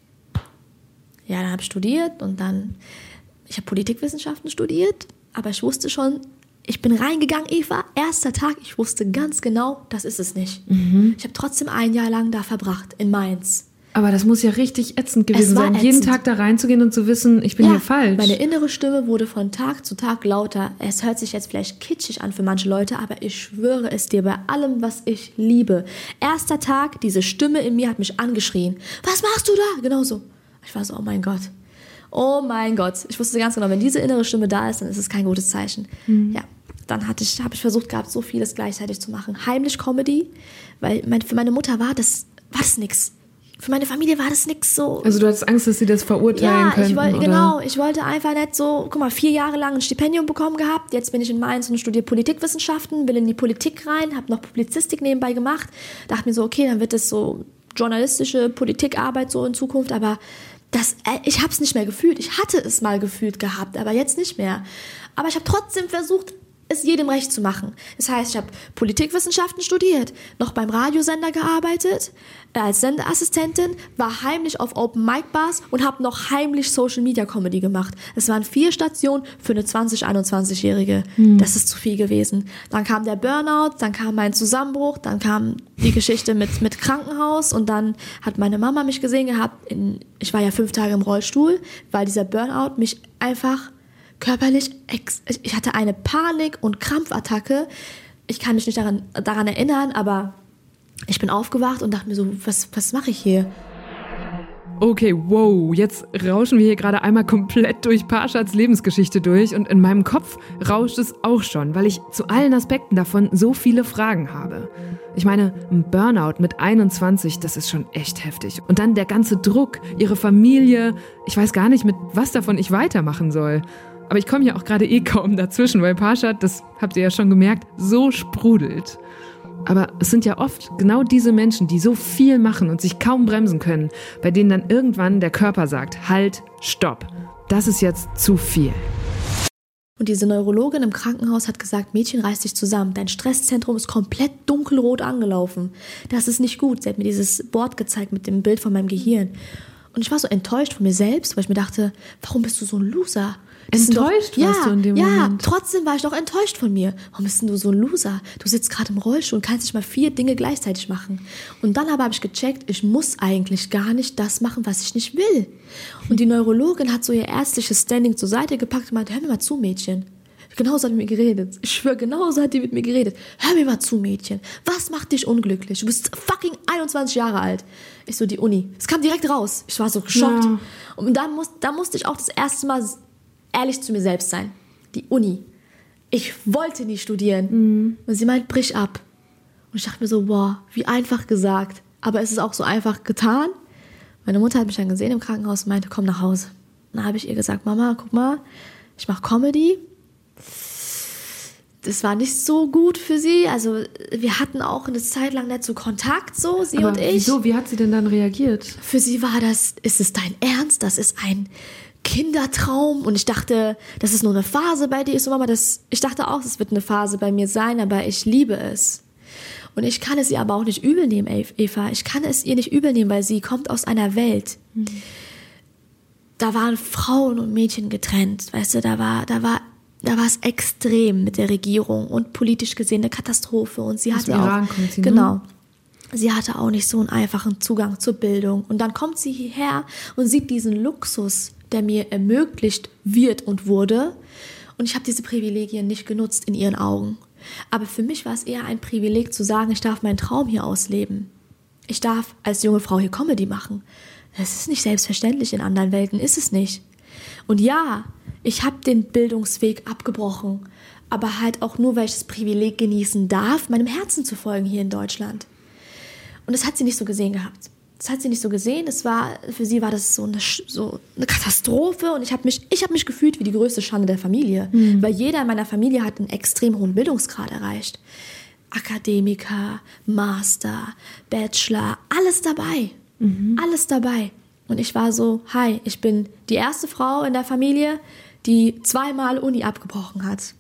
Speaker 1: Ja, dann habe ich studiert und dann, ich habe Politikwissenschaften studiert, aber ich wusste schon, ich bin reingegangen, Eva, erster Tag, ich wusste ganz genau, das ist es nicht.
Speaker 2: Mhm.
Speaker 1: Ich habe trotzdem ein Jahr lang da verbracht, in Mainz.
Speaker 2: Aber das muss ja richtig ätzend gewesen
Speaker 1: war
Speaker 2: sein, jeden
Speaker 1: ätzend.
Speaker 2: Tag da reinzugehen und zu wissen, ich bin
Speaker 1: Ja,
Speaker 2: hier falsch.
Speaker 1: meine innere Stimme wurde von Tag zu Tag lauter. Es hört sich jetzt vielleicht kitschig an für manche Leute, aber ich schwöre es dir, bei allem, was ich liebe. Erster Tag, diese Stimme in mir hat mich angeschrien. Was machst du da? Genau so. Ich war so, oh mein Gott. Oh mein Gott. Ich wusste ganz genau, wenn diese innere Stimme da ist, dann ist es kein gutes Zeichen.
Speaker 2: Mhm.
Speaker 1: Ja, dann hatte ich, habe ich versucht gehabt, so vieles gleichzeitig zu machen. Heimlich Comedy, weil mein, für meine Mutter war das, war das nix. Für meine Familie war das nix so.
Speaker 2: Also du hattest Angst, dass sie das verurteilen
Speaker 1: Ja,
Speaker 2: könnten,
Speaker 1: ich wollte,
Speaker 2: oder?
Speaker 1: genau, ich wollte einfach nicht so, guck mal, vier Jahre lang ein Stipendium bekommen gehabt, jetzt bin ich in Mainz und studiere Politikwissenschaften, will in die Politik rein, habe noch Publizistik nebenbei gemacht, dachte mir so, okay, dann wird das so journalistische Politikarbeit so in Zukunft, aber das, äh, ich habe es nicht mehr gefühlt, ich hatte es mal gefühlt gehabt, aber jetzt nicht mehr. Aber ich habe trotzdem versucht, es jedem recht zu machen. Das heißt, ich habe Politikwissenschaften studiert, noch beim Radiosender gearbeitet, äh, als Sendeassistentin, war heimlich auf Open-Mic-Bars und habe noch heimlich Social-Media-Comedy gemacht. Es waren vier Stationen für eine zwanzig-, einundzwanzigjährige. Hm. Das ist zu viel gewesen. Dann kam der Burnout, dann kam mein Zusammenbruch, dann kam die Geschichte mit, mit Krankenhaus und dann hat meine Mama mich gesehen gehabt. In, ich war ja fünf Tage im Rollstuhl, weil dieser Burnout mich einfach körperlich, ex- ich hatte eine Panik- und Krampfattacke. Ich kann mich nicht daran, daran erinnern, aber ich bin aufgewacht und dachte mir so, was, was mache ich hier?
Speaker 2: Okay, wow, jetzt rauschen wir hier gerade einmal komplett durch Parshats Lebensgeschichte durch und in meinem Kopf rauscht es auch schon, weil ich zu allen Aspekten davon so viele Fragen habe. Ich meine, ein Burnout mit einundzwanzig, das ist schon echt heftig. Und dann der ganze Druck, ihre Familie, ich weiß gar nicht, mit was davon ich weitermachen soll. Aber ich komme ja auch gerade eh kaum dazwischen, weil Parshat, das habt ihr ja schon gemerkt, so sprudelt. Aber es sind ja oft genau diese Menschen, die so viel machen und sich kaum bremsen können, bei denen dann irgendwann der Körper sagt, halt, stopp, das ist jetzt zu viel.
Speaker 1: Und diese Neurologin im Krankenhaus hat gesagt, Mädchen, reiß dich zusammen, dein Stresszentrum ist komplett dunkelrot angelaufen. Das ist nicht gut. Sie hat mir dieses Board gezeigt mit dem Bild von meinem Gehirn. Und ich war so enttäuscht von mir selbst, weil ich mir dachte, warum bist du so ein Loser?
Speaker 2: Enttäuscht
Speaker 1: doch,
Speaker 2: warst
Speaker 1: ja,
Speaker 2: du in dem
Speaker 1: ja,
Speaker 2: Moment?
Speaker 1: Ja, trotzdem war ich doch enttäuscht von mir. Warum bist denn du so ein Loser? Du sitzt gerade im Rollstuhl und kannst nicht mal vier Dinge gleichzeitig machen. Und dann aber habe ich gecheckt, ich muss eigentlich gar nicht das machen, was ich nicht will. Und die Neurologin hat so ihr ärztliches Standing zur Seite gepackt und meinte, hör mir mal zu, Mädchen. Genauso hat die mit mir geredet. Ich schwöre, genauso hat die mit mir geredet. Hör mir mal zu, Mädchen. Was macht dich unglücklich? Du bist fucking einundzwanzig Jahre alt. Ich so, die Uni. Es kam direkt raus. Ich war so geschockt. Ja. Und da, muss, da musste ich auch das erste Mal ehrlich zu mir selbst sein. Die Uni. Ich wollte nie studieren. Mhm. Und sie meint, brich ab. Und ich dachte mir so, boah, wie einfach gesagt. Aber es ist auch so einfach getan. Meine Mutter hat mich dann gesehen im Krankenhaus und meinte, komm nach Hause. Dann habe ich ihr gesagt, Mama, guck mal, ich mache Comedy. Das war nicht so gut für sie. Also wir hatten auch eine Zeit lang nicht so Kontakt, so sie
Speaker 2: Aber
Speaker 1: und ich.
Speaker 2: Wieso? Wie hat sie denn dann reagiert?
Speaker 1: Für sie war das, ist es dein Ernst? Das ist ein Kindertraum. Und ich dachte, das ist nur eine Phase bei dir. Ich so, Mama, das, ich dachte auch, es wird eine Phase bei mir sein, aber ich liebe es. Und ich kann es ihr aber auch nicht übel nehmen, Eva. Ich kann es ihr nicht übel nehmen, weil sie kommt aus einer Welt. Mhm. Da waren Frauen und Mädchen getrennt. Weißt du, da war, da war Da war es extrem mit der Regierung und politisch gesehen eine Katastrophe. Und sie hatte auch,
Speaker 2: Iran kommt sie,
Speaker 1: genau,
Speaker 2: ne?
Speaker 1: sie hatte auch nicht so einen einfachen Zugang zur Bildung. Und dann kommt sie hierher und sieht diesen Luxus, der mir ermöglicht wird und wurde. Und ich habe diese Privilegien nicht genutzt in ihren Augen. Aber für mich war es eher ein Privileg zu sagen, ich darf meinen Traum hier ausleben. Ich darf als junge Frau hier Comedy machen. Das ist nicht selbstverständlich, in anderen Welten ist es nicht. Und ja, ich habe den Bildungsweg abgebrochen, aber halt auch nur, weil ich das Privileg genießen darf, meinem Herzen zu folgen hier in Deutschland. Und das hat sie nicht so gesehen gehabt. Das hat sie nicht so gesehen. Es war, für sie war das so eine, so eine Katastrophe und ich habe mich, ich hab mich gefühlt wie die größte Schande der Familie, mhm. weil jeder in meiner Familie hat einen extrem hohen Bildungsgrad erreicht. Akademiker, Master, Bachelor, alles dabei. Mhm. Alles dabei. Und ich war so, hi, ich bin die erste Frau in der Familie, die zweimal Uni abgebrochen hat.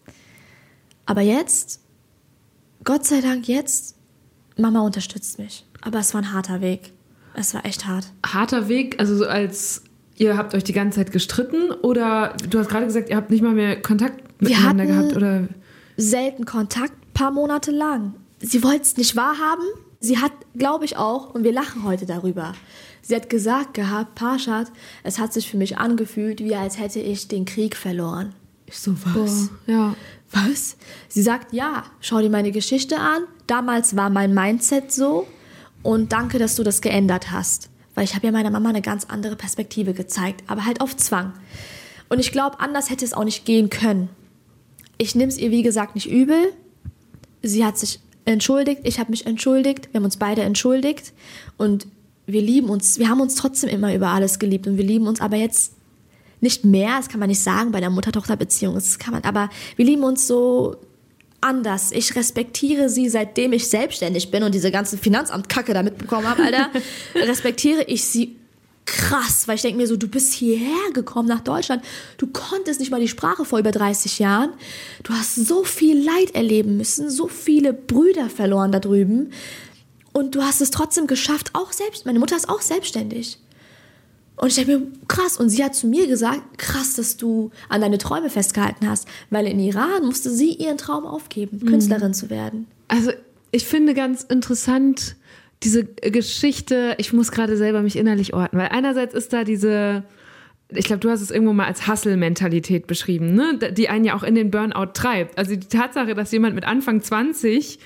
Speaker 1: Aber jetzt, Gott sei Dank jetzt, Mama unterstützt mich. Aber es war ein harter Weg. Es war echt hart.
Speaker 2: Harter Weg, also so als ihr habt euch die ganze Zeit gestritten oder du hast gerade gesagt, ihr habt nicht mal mehr Kontakt miteinander
Speaker 1: Wir hatten
Speaker 2: gehabt? Oder?
Speaker 1: Selten Kontakt, paar Monate lang. Sie wollte es nicht wahrhaben. Sie hat, glaube ich auch, und wir lachen heute darüber, sie hat gesagt gehabt, Parshat, es hat sich für mich angefühlt, wie als hätte ich den Krieg verloren. Ich so, was?
Speaker 2: Boah, ja.
Speaker 1: Was? Sie sagt, ja, schau dir meine Geschichte an. Damals war mein Mindset so und danke, dass du das geändert hast. Weil ich habe ja meiner Mama eine ganz andere Perspektive gezeigt, aber halt auf Zwang. Und ich glaube, anders hätte es auch nicht gehen können. Ich nehme es ihr, wie gesagt, nicht übel. Sie hat sich entschuldigt, ich habe mich entschuldigt, wir haben uns beide entschuldigt und wir lieben uns, wir haben uns trotzdem immer über alles geliebt und wir lieben uns aber jetzt nicht mehr, das kann man nicht sagen bei der Mutter-Tochter-Beziehung, das kann man, aber wir lieben uns so anders. Ich respektiere sie, seitdem ich selbstständig bin und diese ganze Finanzamt-Kacke da mitbekommen habe, Alter, respektiere ich sie krass, weil ich denke mir so, du bist hierher gekommen nach Deutschland, du konntest nicht mal die Sprache vor über dreißig Jahren, du hast so viel Leid erleben müssen, so viele Brüder verloren da drüben und du hast es trotzdem geschafft, auch selbst, meine Mutter ist auch selbstständig. Und ich denke mir, krass, und sie hat zu mir gesagt, krass, dass du an deine Träume festgehalten hast, weil in Iran musste sie ihren Traum aufgeben, mhm. Künstlerin zu werden.
Speaker 2: Also ich finde ganz interessant, diese Geschichte, ich muss gerade selber mich innerlich orten, weil einerseits ist da diese, ich glaube, du hast es irgendwo mal als Hustle-Mentalität beschrieben, ne? Die einen ja auch in den Burnout treibt. Also die Tatsache, dass jemand mit Anfang zwanzig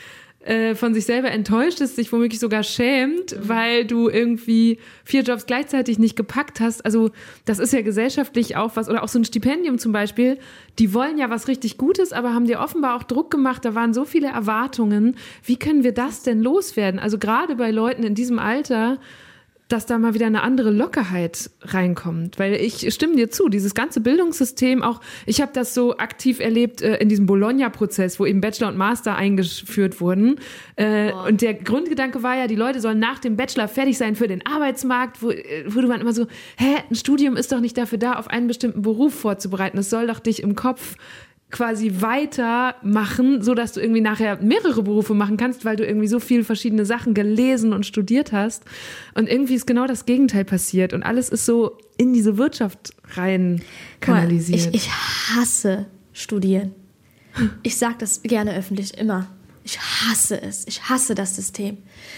Speaker 2: äh, von sich selber enttäuscht ist, sich womöglich sogar schämt, mhm. weil du irgendwie vier Jobs gleichzeitig nicht gepackt hast. Also das ist ja gesellschaftlich auch was, oder auch so ein Stipendium zum Beispiel, die wollen ja was richtig Gutes, aber haben dir offenbar auch Druck gemacht, da waren so viele Erwartungen. Wie können wir das denn loswerden? Also gerade bei Leuten in diesem Alter, dass da mal wieder eine andere Lockerheit reinkommt. Weil ich stimme dir zu, dieses ganze Bildungssystem auch, ich habe das so aktiv erlebt äh, in diesem Bologna-Prozess, wo eben Bachelor und Master eingeführt wurden. Äh, oh. Und der Grundgedanke war ja, die Leute sollen nach dem Bachelor fertig sein für den Arbeitsmarkt, wo, wo du dann immer so, hä, ein Studium ist doch nicht dafür da, auf einen bestimmten Beruf vorzubereiten. Das soll doch dich im Kopf quasi weitermachen, so dass du irgendwie nachher mehrere Berufe machen kannst, weil du irgendwie so viele verschiedene Sachen gelesen und studiert hast. Und irgendwie ist genau das Gegenteil passiert und alles ist so in diese Wirtschaft rein kanalisiert.
Speaker 1: Ich, ich hasse Studieren. Ich sage das gerne öffentlich immer. Ich hasse es. Ich hasse das System.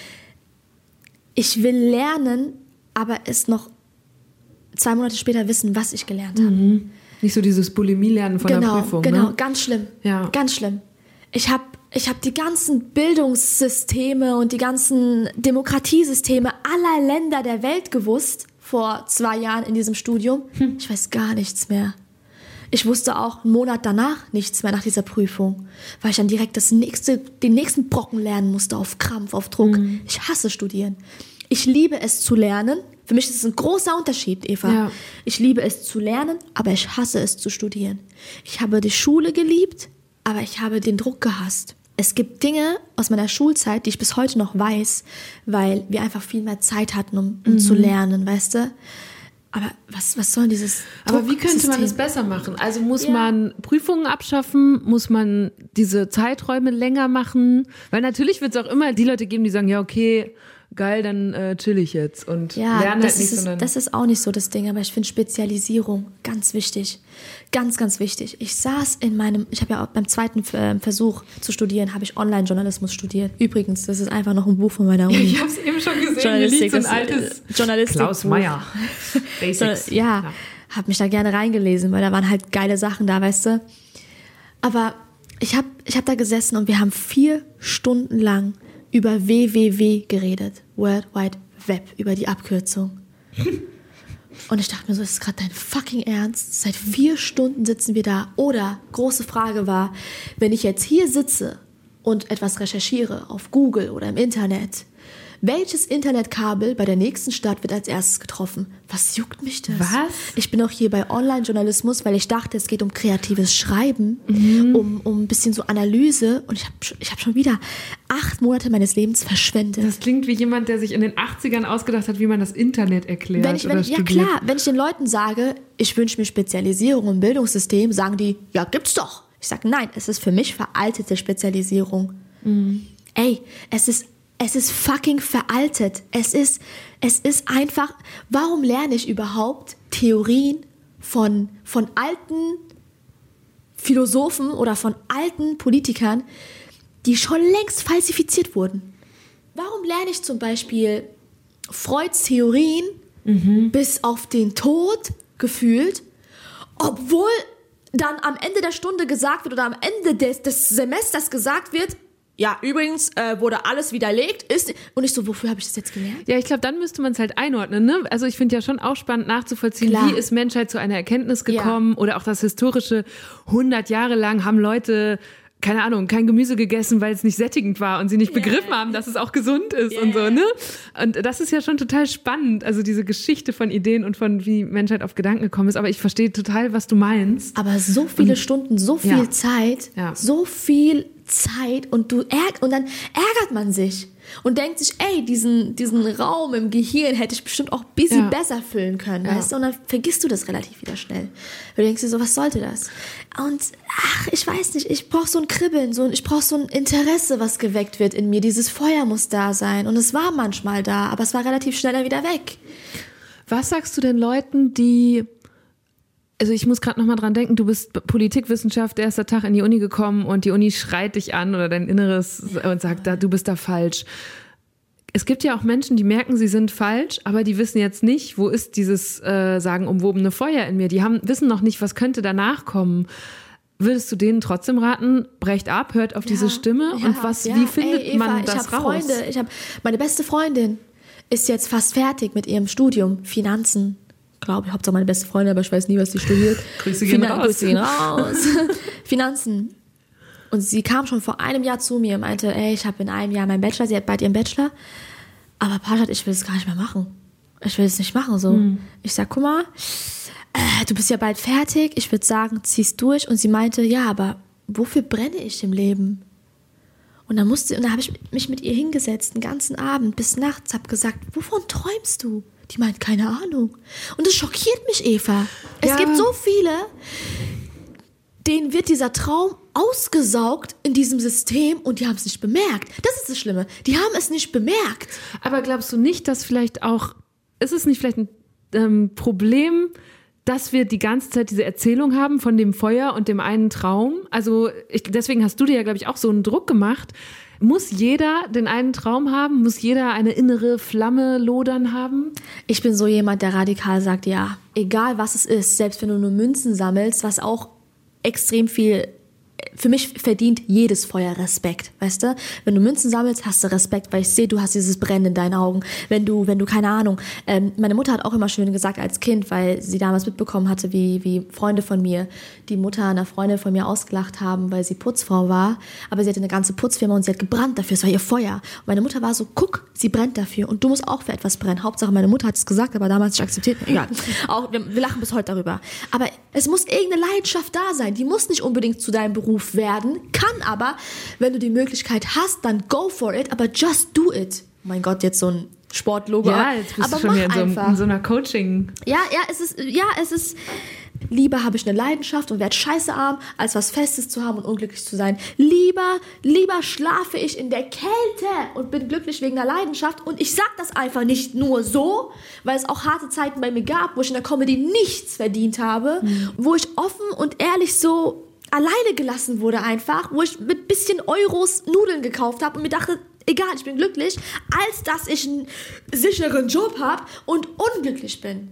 Speaker 1: Ich will lernen, aber es noch zwei Monate später wissen, was ich gelernt habe.
Speaker 2: Mhm. Nicht so dieses Bulimie-Lernen von
Speaker 1: genau,
Speaker 2: der Prüfung.
Speaker 1: Genau,
Speaker 2: ne?
Speaker 1: ganz schlimm.
Speaker 2: Ja.
Speaker 1: Ganz schlimm. Ich habe ich hab die ganzen Bildungssysteme und die ganzen Demokratiesysteme aller Länder der Welt gewusst vor zwei Jahren in diesem Studium. Hm. Ich weiß gar nichts mehr. Ich wusste auch einen Monat danach nichts mehr nach dieser Prüfung, weil ich dann direkt das nächste, den nächsten Brocken lernen musste auf Krampf, auf Druck. Mhm. Ich hasse Studieren. Ich liebe es zu lernen. Für mich ist es ein großer Unterschied, Eva. Ja. Ich liebe es zu lernen, aber ich hasse es zu studieren. Ich habe die Schule geliebt, aber ich habe den Druck gehasst. Es gibt Dinge aus meiner Schulzeit, die ich bis heute noch weiß, weil wir einfach viel mehr Zeit hatten, um, um mhm. zu lernen, weißt du? Aber was, was soll dieses
Speaker 2: Aber wie könnte man das besser machen? Also muss ja. man Prüfungen abschaffen? Muss man diese Zeiträume länger machen? Weil natürlich wird es auch immer die Leute geben, die sagen, ja okay, geil, dann äh, chill ich jetzt und
Speaker 1: ja,
Speaker 2: lerne
Speaker 1: das
Speaker 2: halt nicht,
Speaker 1: ist,
Speaker 2: sondern...
Speaker 1: das ist auch nicht so das Ding, aber ich finde Spezialisierung ganz wichtig. Ganz, ganz wichtig. Ich saß in meinem, ich habe ja auch beim zweiten äh, Versuch zu studieren, habe ich Online-Journalismus studiert. Übrigens, das ist einfach noch ein Buch von meiner Uni.
Speaker 2: Ich habe es eben schon gesehen, hier liegt so ein altes
Speaker 1: Journalistik
Speaker 2: Klaus Meyer. Basics.
Speaker 1: So, ja, ja. habe mich da gerne reingelesen, weil da waren halt geile Sachen da, weißt du. Aber ich habe ich hab da gesessen und wir haben vier Stunden lang über W W W geredet, World Wide Web, über die Abkürzung. Und ich dachte mir so, ist das gerade dein fucking Ernst? Seit vier Stunden sitzen wir da. Oder, große Frage war, wenn ich jetzt hier sitze und etwas recherchiere auf Google oder im Internet, welches Internetkabel bei der nächsten Stadt wird als erstes getroffen? Was juckt mich das?
Speaker 2: Was?
Speaker 1: Ich bin auch hier bei Online-Journalismus, weil ich dachte, es geht um kreatives Schreiben, mhm. um, um ein bisschen so Analyse. Und ich habe ich hab schon wieder acht Monate meines Lebens verschwendet.
Speaker 2: Das klingt wie jemand, der sich in den achtzigern ausgedacht hat, wie man das Internet erklärt
Speaker 1: wenn ich, wenn
Speaker 2: oder
Speaker 1: ich, ja
Speaker 2: studiert.
Speaker 1: klar, wenn ich den Leuten sage, ich wünsche mir Spezialisierung im Bildungssystem, sagen die, ja, gibt's doch. Ich sage, nein, es ist für mich veraltete Spezialisierung. Mhm. Ey, es ist Es ist fucking veraltet. Es ist, es ist einfach, warum lerne ich überhaupt Theorien von, von alten Philosophen oder von alten Politikern, die schon längst falsifiziert wurden? Warum lerne ich zum Beispiel Freuds Theorien mhm. bis auf den Tod gefühlt, obwohl dann am Ende der Stunde gesagt wird oder am Ende des, des Semesters gesagt wird, ja, übrigens äh, wurde alles widerlegt. Ist und ich so, wofür habe ich das jetzt gelernt?
Speaker 2: Ja, ich glaube, dann müsste man es halt einordnen. Ne? Also ich finde ja schon auch spannend nachzuvollziehen, Klar. wie ist Menschheit zu einer Erkenntnis gekommen ja. oder auch das historische, hundert Jahre lang haben Leute, keine Ahnung, kein Gemüse gegessen, weil es nicht sättigend war und sie nicht begriffen yeah. haben, dass es auch gesund ist yeah. und so. Ne? Und das ist ja schon total spannend, also diese Geschichte von Ideen und von wie Menschheit auf Gedanken gekommen ist. Aber ich verstehe total, was du meinst.
Speaker 1: Aber so viele und, Stunden, so viel ja. Zeit,
Speaker 2: ja.
Speaker 1: so viel Zeit und du ärg- und dann ärgert man sich und denkt sich, ey, diesen, diesen Raum im Gehirn hätte ich bestimmt auch ein bisschen ja. besser füllen können, ja. weißt du? Und dann vergisst du das relativ wieder schnell. Du denkst dir so, was sollte das? Und ach, ich weiß nicht, ich brauche so ein Kribbeln, so ein, ich brauche so ein Interesse, was geweckt wird in mir. Dieses Feuer muss da sein und es war manchmal da, aber es war relativ schnell wieder weg.
Speaker 2: Was sagst du den Leuten, die... Also ich muss gerade noch mal dran denken, du bist Politikwissenschaft, erster Tag in die Uni gekommen und die Uni schreit dich an oder dein Inneres und sagt, da, du bist da falsch. Es gibt ja auch Menschen, die merken, sie sind falsch, aber die wissen jetzt nicht, wo ist dieses äh, sagenumwobene Feuer in mir. Die haben, wissen noch nicht, was könnte danach kommen. würdest du denen trotzdem raten, brecht ab, hört auf ja, diese Stimme
Speaker 1: ja, und
Speaker 2: was,
Speaker 1: ja.
Speaker 2: wie findet
Speaker 1: Ey, Eva,
Speaker 2: man
Speaker 1: ich
Speaker 2: das
Speaker 1: hab
Speaker 2: raus?
Speaker 1: Freunde, ich habe meine beste Freundin ist jetzt fast fertig mit ihrem Studium, Finanzen. Glaube ich, Hauptsache meine beste Freundin, aber ich weiß nie, was sie studiert.
Speaker 2: Grüße gehen
Speaker 1: Finan-
Speaker 2: raus.
Speaker 1: Grüße gehen raus. Finanzen. Und sie kam schon vor einem Jahr zu mir und meinte, ey, ich habe in einem Jahr meinen Bachelor, sie hat bald ihren Bachelor, aber Parshad, ich will es gar nicht mehr machen. Ich will es nicht machen, so. Hm. Ich sag, guck mal, äh, du bist ja bald fertig, ich würde sagen, zieh's durch. Und sie meinte, ja, aber wofür brenne ich im Leben? Und dann musste, und dann habe ich mich mit ihr hingesetzt, den ganzen Abend bis nachts, habe gesagt, wovon träumst du? Die meint, keine Ahnung. Und das schockiert mich, Eva. Es
Speaker 2: ja.
Speaker 1: gibt so viele, denen wird dieser Traum ausgesaugt in diesem System und die haben es nicht bemerkt. Das ist das Schlimme. Die haben es nicht bemerkt.
Speaker 2: Aber glaubst du nicht, dass vielleicht auch, ist es nicht vielleicht ein ähm, Problem, dass wir die ganze Zeit diese Erzählung haben von dem Feuer und dem einen Traum? Also ich, deswegen hast du dir ja, glaube ich, auch so einen Druck gemacht. Muss jeder den einen Traum haben? Muss jeder eine innere Flamme lodern haben?
Speaker 1: Ich bin so jemand, der radikal sagt, ja, egal was es ist, selbst wenn du nur Münzen sammelst, was auch extrem viel, für mich verdient jedes Feuer Respekt, weißt du? Wenn du Münzen sammelst, hast du Respekt, weil ich sehe, du hast dieses Brennen in deinen Augen. Wenn du, wenn du, keine Ahnung, ähm, meine Mutter hat auch immer schön gesagt als Kind, weil sie damals mitbekommen hatte, wie, wie Freunde von mir die Mutter einer Freundin von mir ausgelacht haben, weil sie Putzfrau war, aber sie hatte eine ganze Putzfirma und sie hat gebrannt dafür, es war ihr Feuer. Und meine Mutter war so, guck, sie brennt dafür und du musst auch für etwas brennen. Hauptsache, meine Mutter hat es gesagt, aber damals nicht akzeptiert. Egal. Auch, wir, wir lachen bis heute darüber. Aber es muss irgendeine Leidenschaft da sein, die muss nicht unbedingt zu deinem Beruf werden, kann aber, wenn du die Möglichkeit hast, dann go for it, aber just do it. Mein Gott, jetzt so ein Sportlogo.
Speaker 2: Ja, jetzt bist
Speaker 1: aber
Speaker 2: du schon wieder in so, in so einer Coaching.
Speaker 1: Ja, ja, es ist, ja, es ist, lieber habe ich eine Leidenschaft und werde scheiße arm, als was Festes zu haben und unglücklich zu sein. Lieber, lieber schlafe ich in der Kälte und bin glücklich wegen der Leidenschaft. Und ich sag das einfach nicht nur so, weil es auch harte Zeiten bei mir gab, wo ich in der Comedy nichts verdient habe, mhm. wo ich offen und ehrlich so alleine gelassen wurde einfach, wo ich mit bisschen Euros Nudeln gekauft habe und mir dachte, egal, ich bin glücklich, als dass ich einen sicheren Job habe und unglücklich bin.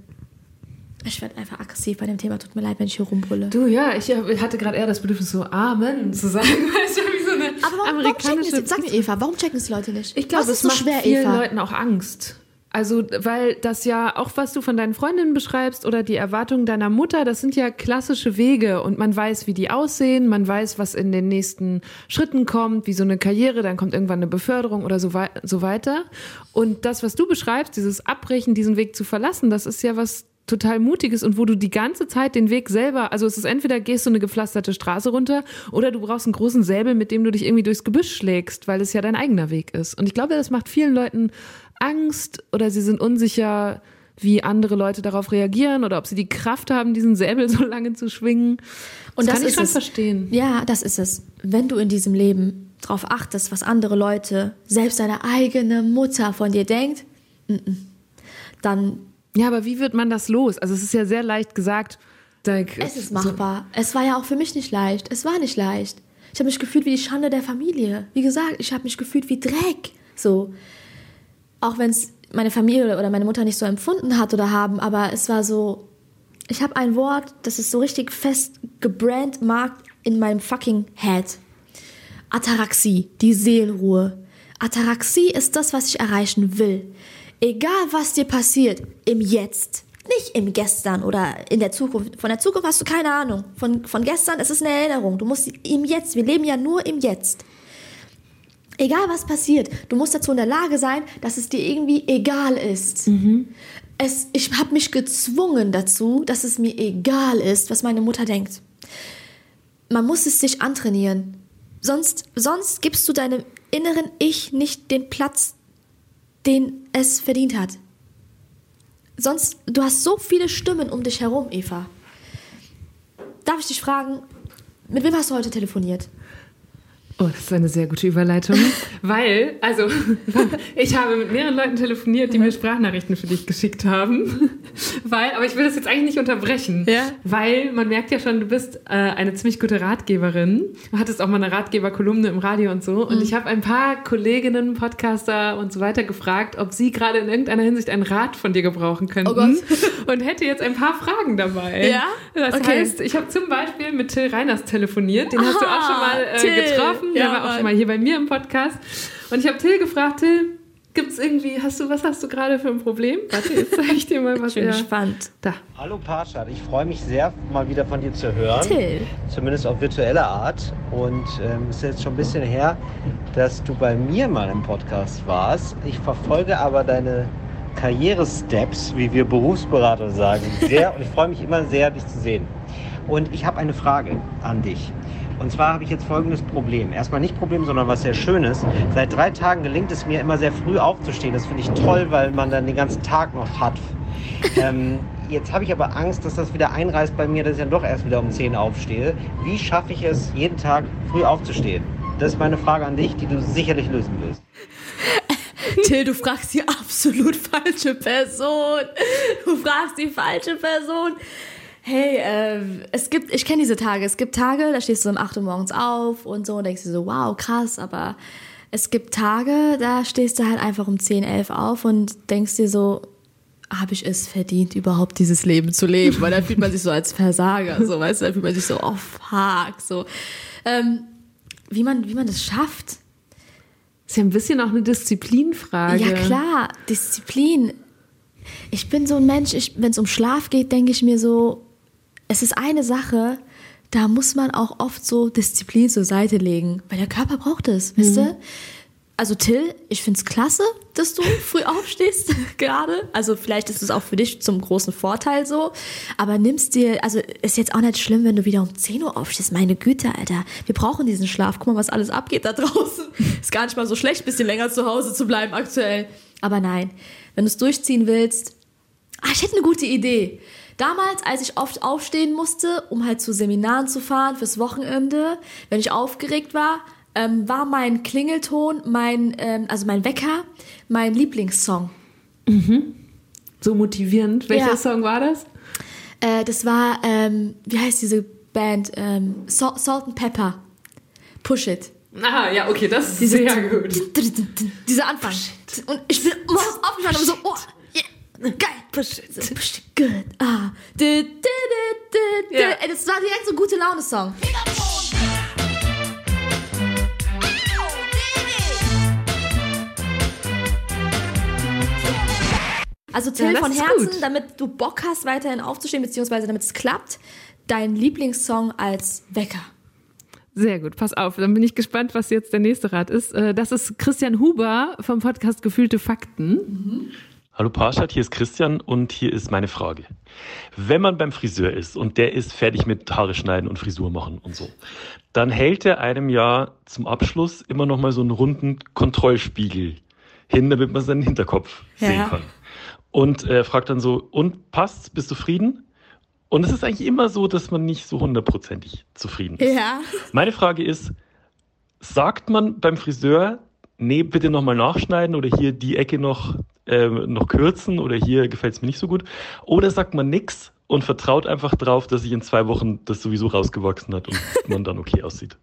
Speaker 1: Ich werde einfach aggressiv bei dem Thema. Tut mir leid, wenn ich hier rumbrülle.
Speaker 2: Du, ja, ich hatte gerade eher das Bedürfnis, so Amen zu sagen. Weißt du, wie so eine
Speaker 1: Aber warum,
Speaker 2: amerikanische...
Speaker 1: warum checken es, sag mir, Eva, warum checken es die Leute nicht?
Speaker 2: Ich glaube, es
Speaker 1: so
Speaker 2: macht
Speaker 1: schwer,
Speaker 2: vielen
Speaker 1: Eva?
Speaker 2: Leuten auch Angst. Also, weil das ja auch, was du von deinen Freundinnen beschreibst oder die Erwartungen deiner Mutter, das sind ja klassische Wege und man weiß, wie die aussehen, man weiß, was in den nächsten Schritten kommt, wie so eine Karriere, dann kommt irgendwann eine Beförderung oder so, wei- so weiter. Und das, was du beschreibst, dieses Abbrechen, diesen Weg zu verlassen, das ist ja was total Mutiges und wo du die ganze Zeit den Weg selber, also es ist entweder gehst du eine gepflasterte Straße runter oder du brauchst einen großen Säbel, mit dem du dich irgendwie durchs Gebüsch schlägst, weil es ja dein eigener Weg ist. Und ich glaube, das macht vielen Leuten Angst oder sie sind unsicher, wie andere Leute darauf reagieren oder ob sie die Kraft haben, diesen Säbel so lange zu schwingen.
Speaker 1: Und das,
Speaker 2: das kann
Speaker 1: ist
Speaker 2: ich schon
Speaker 1: es.
Speaker 2: verstehen.
Speaker 1: Ja, das ist es. Wenn du in diesem Leben darauf achtest, was andere Leute, selbst deine eigene Mutter von dir denkt, dann...
Speaker 2: Ja, aber wie wird man das los? Also es ist ja sehr leicht gesagt.
Speaker 1: Es ist machbar. So. Es war ja auch für mich nicht leicht. Es war nicht leicht. Ich habe mich gefühlt wie die Schande der Familie. Wie gesagt, ich habe mich gefühlt wie Dreck. So. Auch wenn es meine Familie oder meine Mutter nicht so empfunden hat oder haben, aber es war so, ich habe ein Wort, das ist so richtig fest gebrandmarkt in meinem fucking Head. Ataraxie, die Seelenruhe. Ataraxie ist das, was ich erreichen will. Egal, was dir passiert, im Jetzt. Nicht im Gestern oder in der Zukunft. Von der Zukunft hast du keine Ahnung. Von, von gestern, es ist eine Erinnerung. Du musst im Jetzt, wir leben ja nur im Jetzt. Egal, was passiert, du musst dazu in der Lage sein, dass es dir irgendwie egal ist. Mhm. Es, ich habe mich gezwungen dazu, dass es mir egal ist, was meine Mutter denkt. Man muss es sich antrainieren. Sonst, sonst gibst du deinem inneren Ich nicht den Platz, den es verdient hat. Sonst, du hast so viele Stimmen um dich herum, Eva. Darf ich dich fragen, mit wem hast du heute telefoniert?
Speaker 2: Oh, das ist eine sehr gute Überleitung, weil, also, ich habe mit mehreren Leuten telefoniert, die mir Sprachnachrichten für dich geschickt haben. Weil, aber ich will das jetzt eigentlich nicht unterbrechen.
Speaker 1: Ja?
Speaker 2: Weil man merkt ja schon, du bist äh, eine ziemlich gute Ratgeberin. Du hattest auch mal eine Ratgeberkolumne im Radio und so. Und mhm. ich habe ein paar Kolleginnen, Podcaster und so weiter gefragt, ob sie gerade in irgendeiner Hinsicht einen Rat von dir gebrauchen könnten.
Speaker 1: Oh Gott.
Speaker 2: Und hätte jetzt ein paar Fragen dabei.
Speaker 1: Ja?
Speaker 2: Das
Speaker 1: okay.
Speaker 2: heißt, ich habe zum Beispiel mit Till Reiners telefoniert. Den
Speaker 1: Aha,
Speaker 2: hast du auch schon mal äh, getroffen. Der
Speaker 1: ja,
Speaker 2: war auch
Speaker 1: Mann.
Speaker 2: schon mal hier bei mir im Podcast. Und ich habe Till gefragt, Till, gibt's irgendwie, hast du, was hast du gerade für ein Problem? Warte, jetzt zeige ich dir mal, was
Speaker 1: ich bin
Speaker 2: er...
Speaker 1: gespannt.
Speaker 2: Da.
Speaker 6: Hallo Parshad, ich freue mich sehr, mal wieder von dir zu hören.
Speaker 1: Till.
Speaker 6: Zumindest auf virtuelle Art. Und ähm, es ist jetzt schon ein bisschen her, dass du bei mir mal im Podcast warst. Ich verfolge aber deine Karrieresteps, wie wir Berufsberater sagen, sehr. Und ich freue mich immer sehr, dich zu sehen. Und ich habe eine Frage an dich. Und zwar habe ich jetzt folgendes Problem. Erstmal nicht Problem, sondern was sehr Schönes. Seit drei Tagen gelingt es mir immer sehr früh aufzustehen. Das finde ich toll, weil man dann den ganzen Tag noch hat. ähm, jetzt habe ich aber Angst, dass das wieder einreißt bei mir, dass ich dann doch erst wieder um zehn aufstehe. Wie schaffe ich es, jeden Tag früh aufzustehen? Das ist meine Frage an dich, die du sicherlich lösen willst.
Speaker 1: Till, du fragst die absolut falsche Person. Du fragst die falsche Person. Hey, äh, es gibt, ich kenne diese Tage, es gibt Tage, da stehst du um acht Uhr morgens auf und so und denkst dir so, wow, krass, aber es gibt Tage, da stehst du halt einfach um zehn, elf auf und denkst dir so, habe ich es verdient, überhaupt dieses Leben zu leben? Weil da fühlt man sich so als Versager, so, weißt du, da fühlt man sich so, oh fuck, so. Ähm, wie man, wie man das schafft.
Speaker 2: Ist ja ein bisschen auch eine Disziplinfrage.
Speaker 1: Ja klar, Disziplin. Ich bin so ein Mensch, wenn es um Schlaf geht, denke ich mir so, es ist eine Sache, da muss man auch oft so Disziplin zur Seite legen, weil der Körper braucht es, mhm. wisst ihr? Also Till, ich finde es klasse, dass du früh aufstehst gerade. Also vielleicht ist es auch für dich zum großen Vorteil so. Aber nimmst dir, also ist jetzt auch nicht schlimm, wenn du wieder um zehn Uhr aufstehst. Meine Güte, Alter, wir brauchen diesen Schlaf. Guck mal, was alles abgeht da draußen. Ist gar nicht mal so schlecht, ein bisschen länger zu Hause zu bleiben aktuell. Aber nein, wenn du es durchziehen willst, ah, ich hätte eine gute Idee. Damals, als ich oft aufstehen musste, um halt zu Seminaren zu fahren fürs Wochenende, wenn ich aufgeregt war, ähm, war mein Klingelton, mein, ähm, also mein Wecker, mein Lieblingssong.
Speaker 2: Mhm. So motivierend. Welcher
Speaker 1: Ja.
Speaker 2: Song war das?
Speaker 1: Äh, das war, ähm, wie heißt diese Band? Ähm, Salt, Salt and Pepper. Push It.
Speaker 2: Ah, ja, okay, das ist
Speaker 1: Diese,
Speaker 2: sehr gut.
Speaker 1: Dieser Anfang. Und ich bin morgens aufgestanden und so, oh, yeah, geil. Push it, push it, good. Ah. Du, du, du, du,
Speaker 2: Ja.
Speaker 1: Ey, das war direkt so ein gute Laune-Song. Also Till,
Speaker 2: Ja, das
Speaker 1: von
Speaker 2: ist
Speaker 1: Herzen,
Speaker 2: gut.
Speaker 1: damit du Bock hast, weiterhin aufzustehen, beziehungsweise damit es klappt, dein Lieblingssong als Wecker.
Speaker 2: Sehr gut, pass auf, dann bin ich gespannt, was jetzt der nächste Rat ist. Äh, Das ist Christian Huber vom Podcast Gefühlte Fakten.
Speaker 7: Hallo Parshad, hier ist Christian und hier ist meine Frage. Wenn man beim Friseur ist und der ist fertig mit Haare schneiden und Frisur machen und so, dann hält er einem ja zum Abschluss immer noch mal so einen runden Kontrollspiegel hin, damit man seinen Hinterkopf
Speaker 1: Ja.
Speaker 7: sehen kann. Und äh, fragt dann so, und passt's, bist du zufrieden? Und es ist eigentlich immer so, dass man nicht so hundertprozentig zufrieden ist.
Speaker 1: Ja.
Speaker 7: Meine Frage ist, sagt man beim Friseur, nee, bitte nochmal nachschneiden oder hier die Ecke noch, ähm, noch kürzen oder hier gefällt es mir nicht so gut? Oder sagt man nix und vertraut einfach drauf, dass sich in zwei Wochen das sowieso rausgewachsen hat und man dann okay aussieht?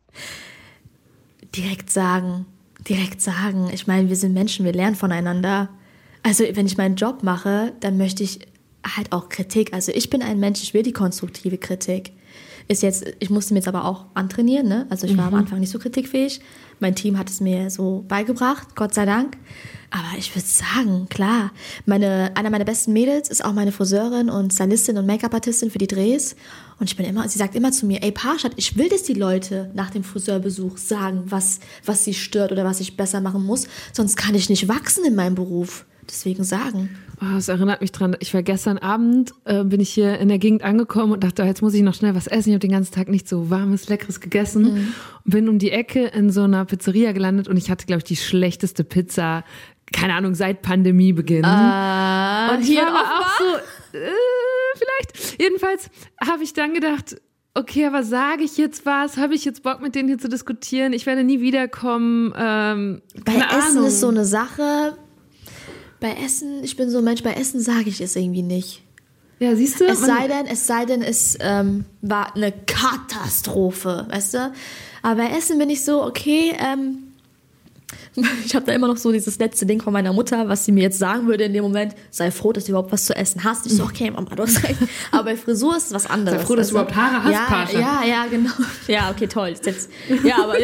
Speaker 1: Direkt sagen, direkt sagen. Ich meine, wir sind Menschen, wir lernen voneinander. Also wenn ich meinen Job mache, dann möchte ich halt auch Kritik. Also ich bin ein Mensch, ich will die konstruktive Kritik. Ist jetzt, ich musste mir jetzt aber auch antrainieren, ne? Also ich war am Anfang nicht so kritikfähig. Mein Team hat es mir so beigebracht, Gott sei Dank. Aber ich würde sagen, klar, meine, einer meiner besten Mädels ist auch meine Friseurin und Stylistin und Make-up-Artistin für die Drehs. Und ich bin immer, sie sagt immer zu mir, ey Parshad, ich will, dass die Leute nach dem Friseurbesuch sagen, was, was sie stört oder was ich besser machen muss. Sonst kann ich nicht wachsen in meinem Beruf. Deswegen sagen.
Speaker 2: Oh, das erinnert mich dran. Ich war gestern Abend, äh, bin ich hier in der Gegend angekommen und dachte, jetzt muss ich noch schnell was essen. Ich habe den ganzen Tag nicht so warmes, leckeres gegessen. Mhm. Und bin um die Ecke in so einer Pizzeria gelandet und ich hatte, glaube ich, die schlechteste Pizza, keine Ahnung, seit Pandemiebeginn.
Speaker 1: Ah,
Speaker 2: und hier war auch so, äh, vielleicht. Jedenfalls habe ich dann gedacht, okay, aber sage ich jetzt was? Habe ich jetzt Bock, mit denen hier zu diskutieren? Ich werde nie wiederkommen. Ähm,
Speaker 1: Bei
Speaker 2: keine
Speaker 1: Essen
Speaker 2: Ahnung.
Speaker 1: ist so eine Sache. Bei Essen, ich bin so ein Mensch, bei Essen sage ich es irgendwie nicht.
Speaker 2: Ja, siehst du?
Speaker 1: Es
Speaker 2: man-
Speaker 1: sei denn, es sei denn, es ähm, war eine Katastrophe, weißt du? Aber bei Essen bin ich so, okay, ähm, ich habe da immer noch so dieses letzte Ding von meiner Mutter, was sie mir jetzt sagen würde in dem Moment, sei froh, dass du überhaupt was zu essen hast. Ich so, okay, Mama, du hast recht. Aber bei Frisur ist es was anderes.
Speaker 2: Sei froh, dass du
Speaker 1: weißt
Speaker 2: überhaupt Haare hast,
Speaker 1: ja,
Speaker 2: Pascha.
Speaker 1: Ja, ja, genau. Ja, okay, toll. Ist Jetzt, ja, aber...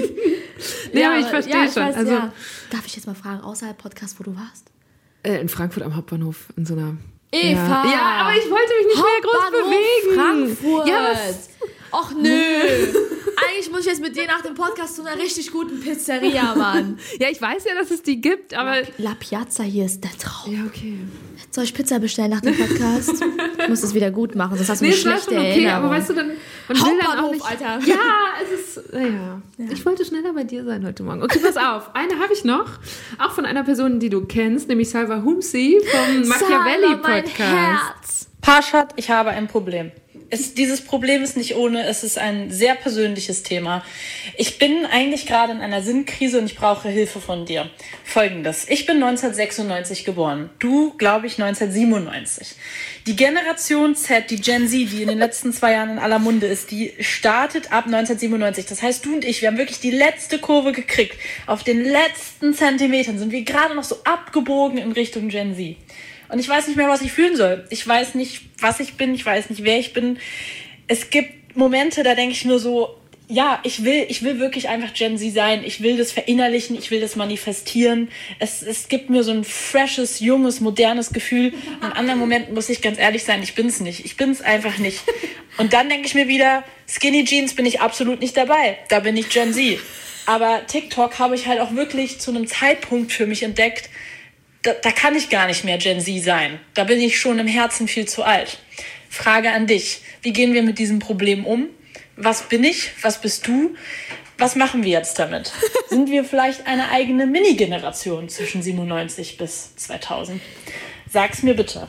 Speaker 2: Nee, aber ich verstehe
Speaker 1: ja, ich
Speaker 2: schon.
Speaker 1: Weiß,
Speaker 2: Also-
Speaker 1: ja. Darf ich jetzt mal fragen, außerhalb Podcast, wo du warst?
Speaker 2: Äh, in Frankfurt am Hauptbahnhof, in so einer...
Speaker 1: Eva!
Speaker 2: Ja, ja, aber ich wollte mich nicht mehr groß
Speaker 1: Hauptbahnhof
Speaker 2: bewegen.
Speaker 1: Frankfurt!
Speaker 2: Ja, was?
Speaker 1: Och nö! Eigentlich muss ich jetzt mit dir nach dem Podcast zu einer richtig guten Pizzeria, Mann.
Speaker 2: Ja, ich weiß ja, dass es die gibt, aber...
Speaker 1: La Piazza hier ist der Traum.
Speaker 2: Ja, okay.
Speaker 1: Soll ich Pizza bestellen nach dem Podcast? Ich muss es wieder gut machen, sonst hast du
Speaker 2: Nee,
Speaker 1: eine
Speaker 2: es war
Speaker 1: schlechte
Speaker 2: schon okay,
Speaker 1: Erinnerung.
Speaker 2: aber weißt du, dann... Man will dann auch
Speaker 1: Hauptbahnhof,
Speaker 2: nicht,
Speaker 1: Alter.
Speaker 2: Ja, es ist... Ja. Ich wollte schneller bei dir sein heute Morgen. Okay, pass auf. Eine habe ich noch. Auch von einer Person, die du kennst, nämlich Salva Humsi vom
Speaker 1: Salva,
Speaker 2: Machiavelli-Podcast.
Speaker 1: mein Herz.
Speaker 8: Parshad, ich habe ein Problem. Es, dieses Problem ist nicht ohne, es ist ein sehr persönliches Thema. Ich bin eigentlich gerade in einer Sinnkrise und ich brauche Hilfe von dir. Folgendes, ich bin neunzehnhundertsechsundneunzig geboren, du, glaube ich, neunzehnhundertsiebenundneunzig. Die Generation Z, die Gen Z, die in den letzten zwei Jahren in aller Munde ist, die startet ab neunzehnhundertsiebenundneunzig. Das heißt, du und ich, wir haben wirklich die letzte Kurve gekriegt. Auf den letzten Zentimetern sind wir gerade noch so abgebogen in Richtung Gen Z. Und ich weiß nicht mehr, was ich fühlen soll. Ich weiß nicht, was ich bin. Ich weiß nicht, wer ich bin. Es gibt Momente, da denke ich nur so, ja, ich will, ich will wirklich einfach Gen Z sein. Ich will das verinnerlichen. Ich will das manifestieren. Es, es gibt mir so ein freshes, junges, modernes Gefühl. Und in anderen Momenten muss ich ganz ehrlich sein, ich bin's nicht. Ich bin's einfach nicht. Und dann denke ich mir wieder, Skinny Jeans bin ich absolut nicht dabei. Da bin ich Gen Z. Aber TikTok habe ich halt auch wirklich zu einem Zeitpunkt für mich entdeckt, Da, da kann ich gar nicht mehr Gen Z sein. Da bin ich schon im Herzen viel zu alt. Frage an dich. Wie gehen wir mit diesem Problem um? Was bin ich? Was bist du? Was machen wir jetzt damit? Sind wir vielleicht eine eigene Mini-Generation zwischen siebenundneunzig bis zweitausend? Sag's mir bitte.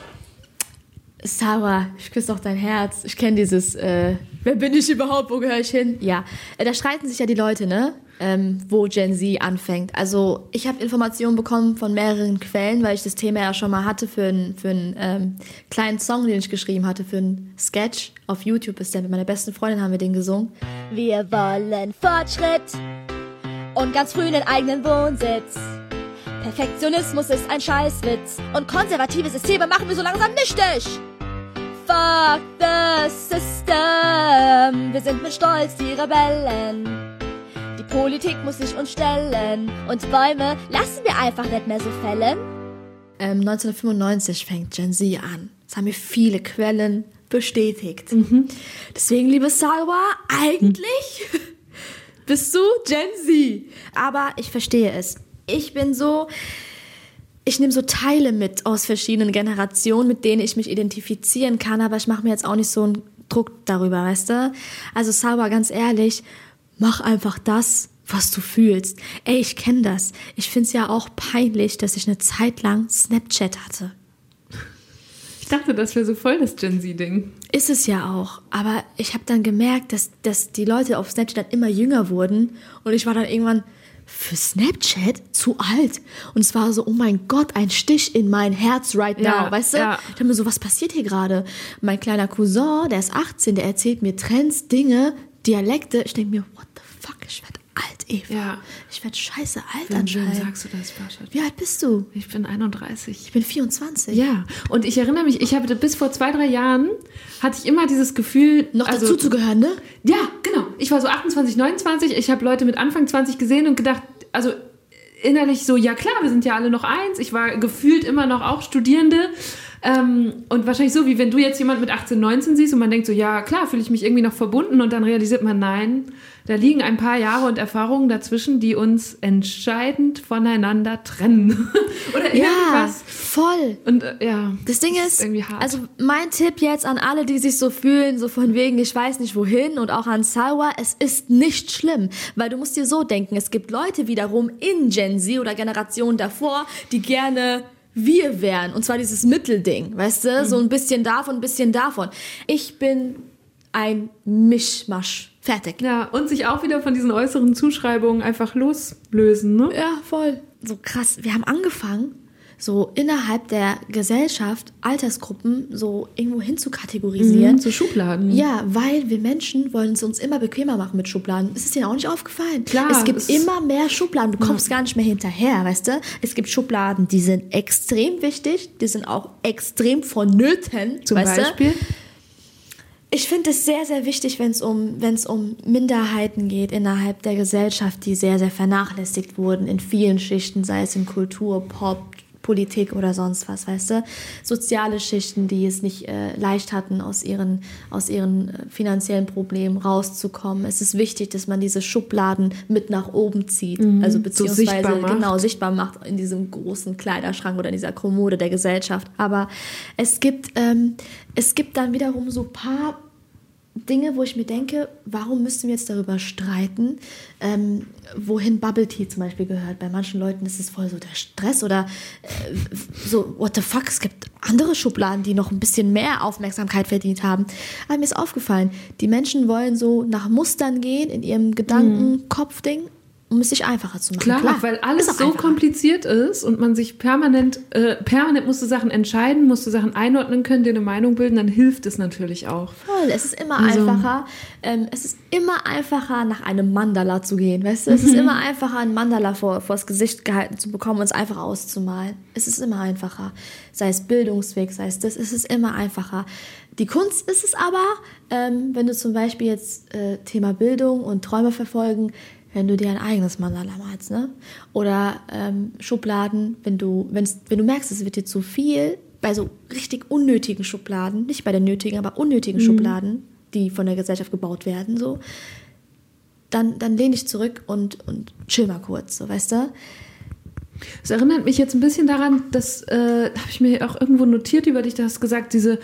Speaker 1: Sarah, ich küsse doch dein Herz. Ich kenne dieses, äh, wer bin ich überhaupt, wo gehöre ich hin? Ja, äh, da streiten sich ja die Leute, ne? Ähm, wo Gen Z anfängt. Also ich habe Informationen bekommen von mehreren Quellen, weil ich das Thema ja schon mal hatte für einen für einen, ähm, kleinen Song, den ich geschrieben hatte, für einen Sketch. Auf YouTube ist der, mit meiner besten Freundin haben wir den gesungen.
Speaker 3: Wir wollen Fortschritt und ganz früh einen eigenen Wohnsitz. Perfektionismus ist ein Scheißwitz und konservative Systeme machen wir so langsam nichtig. Fuck the system, wir sind mit Stolz die Rebellen. Die Politik muss sich uns stellen und Bäume lassen wir einfach nicht mehr so fällen.
Speaker 1: Ähm, neunzehnhundertfünfundneunzig fängt Gen Z an. Das haben mir viele Quellen bestätigt. Deswegen, liebe Salwa, eigentlich bist du Gen Z. Aber ich verstehe es. Ich bin so, ich nehme so Teile mit aus verschiedenen Generationen, mit denen ich mich identifizieren kann, aber ich mache mir jetzt auch nicht so einen Druck darüber, weißt du? Also Salwa, ganz ehrlich, mach einfach das, was du fühlst. Ey, ich kenne das. Ich find's ja auch peinlich, dass ich eine Zeit lang Snapchat hatte.
Speaker 2: Ich dachte, das wäre so voll das Gen Z-Ding.
Speaker 1: Ist es ja auch. Aber ich habe dann gemerkt, dass, dass die Leute auf Snapchat dann immer jünger wurden. Und ich war dann irgendwann für Snapchat zu alt. Und es war so, oh mein Gott, ein Stich in mein Herz right now.
Speaker 2: Ja,
Speaker 1: weißt du?
Speaker 2: ja.
Speaker 1: Ich dachte mir so, was passiert hier gerade? Mein kleiner Cousin, der ist achtzehn, der erzählt mir Trends, Dinge, Dialekte. Ich denke mir, what the fuck, ich werde alt, Eva.
Speaker 2: Ja.
Speaker 1: Ich werde scheiße alt
Speaker 2: Wem
Speaker 1: anscheinend.
Speaker 2: sagst du das, Pascha?
Speaker 1: Wie alt bist du?
Speaker 2: Ich bin einunddreißig.
Speaker 1: Ich bin vierundzwanzig.
Speaker 2: Ja, und ich erinnere mich, ich habe bis vor zwei, drei Jahren, hatte ich immer dieses Gefühl...
Speaker 1: Noch
Speaker 2: also,
Speaker 1: dazu zu gehören, ne?
Speaker 2: Ja, genau. Ich war so achtundzwanzig, neunundzwanzig, ich habe Leute mit Anfang zwanzig gesehen und gedacht, also innerlich so, ja klar, wir sind ja alle noch eins. Ich war gefühlt immer noch auch Studierende. Ähm, und wahrscheinlich so, wie wenn du jetzt jemand mit achtzehn, neunzehn siehst und man denkt so, ja klar, fühle ich mich irgendwie noch verbunden und dann realisiert man, nein, da liegen ein paar Jahre und Erfahrungen dazwischen, die uns entscheidend voneinander trennen. Oder
Speaker 1: Ja,
Speaker 2: irgendwas.
Speaker 1: voll.
Speaker 2: Und äh, ja,
Speaker 1: Das Ding ist,
Speaker 2: irgendwie hart.
Speaker 1: also mein Tipp jetzt an alle, die sich so fühlen, so von wegen, ich weiß nicht wohin, und auch an Salwa, es ist nicht schlimm, weil du musst dir so denken, es gibt Leute wiederum in Gen Z oder Generationen davor, die gerne wir wären, und zwar dieses Mittelding, weißt du, so ein bisschen davon, ein bisschen davon. Ich bin ein Mischmasch. Fertig.
Speaker 2: Ja, und sich auch wieder von diesen äußeren Zuschreibungen einfach loslösen, ne?
Speaker 1: Ja, voll. So krass. Wir haben angefangen so innerhalb der Gesellschaft Altersgruppen so irgendwo hin zu kategorisieren.
Speaker 2: Mhm, so Schubladen.
Speaker 1: Ja, weil wir Menschen wollen es uns immer bequemer machen mit Schubladen. Ist es dir auch nicht aufgefallen?
Speaker 2: Klar.
Speaker 1: Es gibt
Speaker 2: es
Speaker 1: immer mehr Schubladen. Du kommst ja. gar nicht mehr hinterher, weißt du? Es gibt Schubladen, die sind extrem wichtig, die sind auch extrem vonnöten.
Speaker 2: Zum
Speaker 1: weißt
Speaker 2: Beispiel?
Speaker 1: Du? Ich finde es sehr, sehr wichtig, wenn es um, wenn es um Minderheiten geht innerhalb der Gesellschaft, die sehr, sehr vernachlässigt wurden in vielen Schichten, sei es in Kultur, Pop, Politik oder sonst was, weißt du? Soziale Schichten, die es nicht äh, leicht hatten, aus ihren, aus ihren äh, finanziellen Problemen rauszukommen. Es ist wichtig, dass man diese Schubladen mit nach oben zieht, mhm, also beziehungsweise
Speaker 2: so sichtbar macht.
Speaker 1: genau sichtbar macht in diesem großen Kleiderschrank oder in dieser Kommode der Gesellschaft. Aber es gibt, ähm, es gibt dann wiederum so ein paar Dinge, wo ich mir denke, warum müssen wir jetzt darüber streiten, ähm, wohin Bubble Tea zum Beispiel gehört. Bei manchen Leuten ist es voll so der Stress oder äh, so, what the fuck, es gibt andere Schubladen, die noch ein bisschen mehr Aufmerksamkeit verdient haben. Aber mir ist aufgefallen, die Menschen wollen so nach Mustern gehen in ihrem Gedanken-Kopf-Ding, um es sich einfacher zu machen.
Speaker 2: Klar, Klar weil alles so einfacher. kompliziert ist und man sich permanent, äh, permanent musst du Sachen entscheiden, musst du Sachen einordnen können, dir eine Meinung bilden, dann hilft es natürlich auch.
Speaker 1: Voll, es ist immer
Speaker 2: also.
Speaker 1: einfacher, ähm, es ist immer einfacher, nach einem Mandala zu gehen, weißt du? Es mhm. ist immer einfacher, ein Mandala vor, vor das Gesicht gehalten zu bekommen und es einfach auszumalen. Es ist immer einfacher, sei es Bildungsweg, sei es das, es ist immer einfacher. Die Kunst ist es aber, ähm, wenn du zum Beispiel jetzt äh, Thema Bildung und Träume verfolgen, wenn du dir ein eigenes Mandala malst, ne? Oder ähm, Schubladen, wenn du, wenn's, wenn du merkst, es wird dir zu viel, bei so richtig unnötigen Schubladen, nicht bei den nötigen, aber unnötigen mhm. Schubladen, die von der Gesellschaft gebaut werden, so, dann, dann lehn dich zurück und, und chill mal kurz, so, weißt du?
Speaker 2: Es erinnert mich jetzt ein bisschen daran, das äh, habe ich mir auch irgendwo notiert über dich, du hast gesagt, diese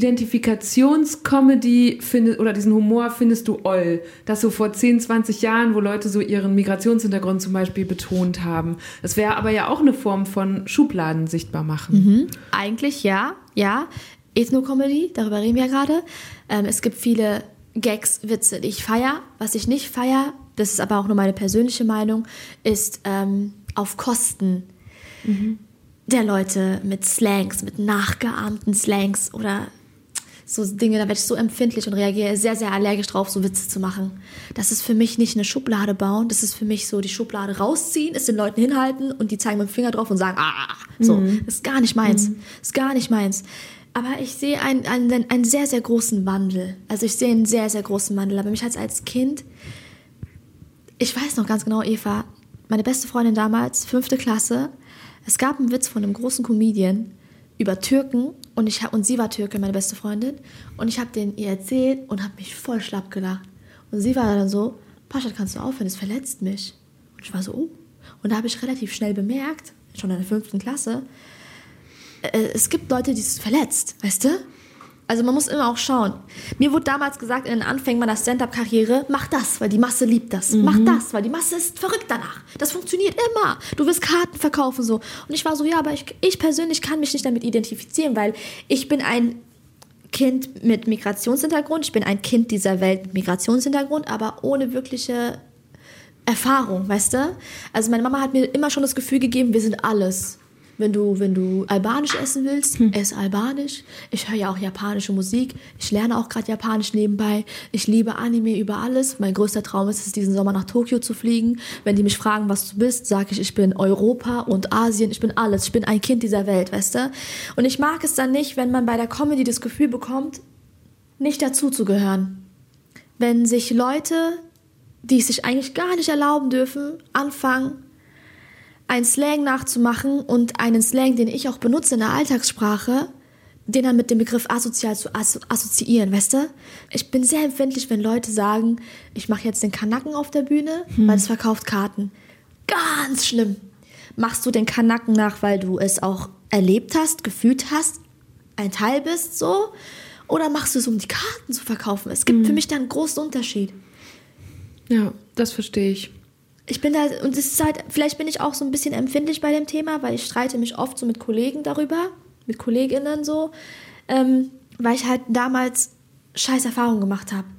Speaker 2: Identifikationscomedy find, oder diesen Humor findest du oll. Das so vor zehn, zwanzig Jahren, wo Leute so ihren Migrationshintergrund zum Beispiel betont haben. Das wäre aber ja auch eine Form von Schubladen sichtbar machen.
Speaker 1: Mhm. Eigentlich ja, ja. Ethno-Comedy, darüber reden wir ja gerade. Ähm, es gibt viele Gags, Witze, die ich feiere. Was ich nicht feiere, das ist aber auch nur meine persönliche Meinung, ist ähm, auf Kosten mhm. der Leute mit Slangs, mit nachgeahmten Slangs oder so Dinge, da werde ich so empfindlich und reagiere sehr, sehr allergisch drauf, so Witze zu machen. Das ist für mich nicht eine Schublade bauen, das ist für mich so die Schublade rausziehen, es den Leuten hinhalten und die zeigen mit dem Finger drauf und sagen, ah, so, mhm. das ist gar nicht meins, mhm. das ist gar nicht meins. Aber ich sehe einen, einen, einen sehr, sehr großen Wandel. Also ich sehe einen sehr, sehr großen Wandel. Aber mich hat es als Kind, ich weiß noch ganz genau, Eva, meine beste Freundin damals, fünfte Klasse, es gab einen Witz von einem großen Comedian über Türken und, ich, und sie war Türke, meine beste Freundin, und ich habe den ihr erzählt und habe mich voll schlapp gelacht. Und sie war dann so, Paschat, kannst du aufhören, das verletzt mich. Und ich war so, oh. Und da habe ich relativ schnell bemerkt, schon in der fünften Klasse, äh, es gibt Leute, die es verletzt, weißt du? Also man muss immer auch schauen. Mir wurde damals gesagt, in den Anfängen meiner Stand-Up-Karriere, mach das, weil die Masse liebt das. Mhm. Mach das, weil die Masse ist verrückt danach. Das funktioniert immer. Du willst Karten verkaufen, so. Und ich war so, ja, aber ich, ich persönlich kann mich nicht damit identifizieren, weil ich bin ein Kind mit Migrationshintergrund, ich bin ein Kind dieser Welt mit Migrationshintergrund, aber ohne wirkliche Erfahrung, weißt du? Also meine Mama hat mir immer schon das Gefühl gegeben, wir sind alles. Wenn du, wenn du Albanisch essen willst, hm. ess Albanisch. Ich höre ja auch japanische Musik. Ich lerne auch gerade Japanisch nebenbei. Ich liebe Anime über alles. Mein größter Traum ist es, diesen Sommer nach Tokio zu fliegen. Wenn die mich fragen, was du bist, sage ich, ich bin Europa und Asien. Ich bin alles. Ich bin ein Kind dieser Welt, weißt du? Und ich mag es dann nicht, wenn man bei der Comedy das Gefühl bekommt, nicht dazuzugehören. Wenn sich Leute, die es sich eigentlich gar nicht erlauben dürfen, anfangen, einen Slang nachzumachen und einen Slang, den ich auch benutze in der Alltagssprache, den dann mit dem Begriff asozial zu asso- assoziieren, weißt du? Ich bin sehr empfindlich, wenn Leute sagen, ich mache jetzt den Kanaken auf der Bühne, hm. weil es verkauft Karten. Ganz schlimm. Machst du den Kanaken nach, weil du es auch erlebt hast, gefühlt hast, ein Teil bist, so? Oder machst du es, um die Karten zu verkaufen? Es gibt hm. für mich da einen großen Unterschied.
Speaker 2: Ja, das verstehe ich.
Speaker 1: Ich bin da, und es ist halt, vielleicht bin ich auch so ein bisschen empfindlich bei dem Thema, weil ich streite mich oft so mit Kollegen darüber, mit KollegInnen so, ähm, weil ich halt damals scheiß Erfahrungen gemacht habe.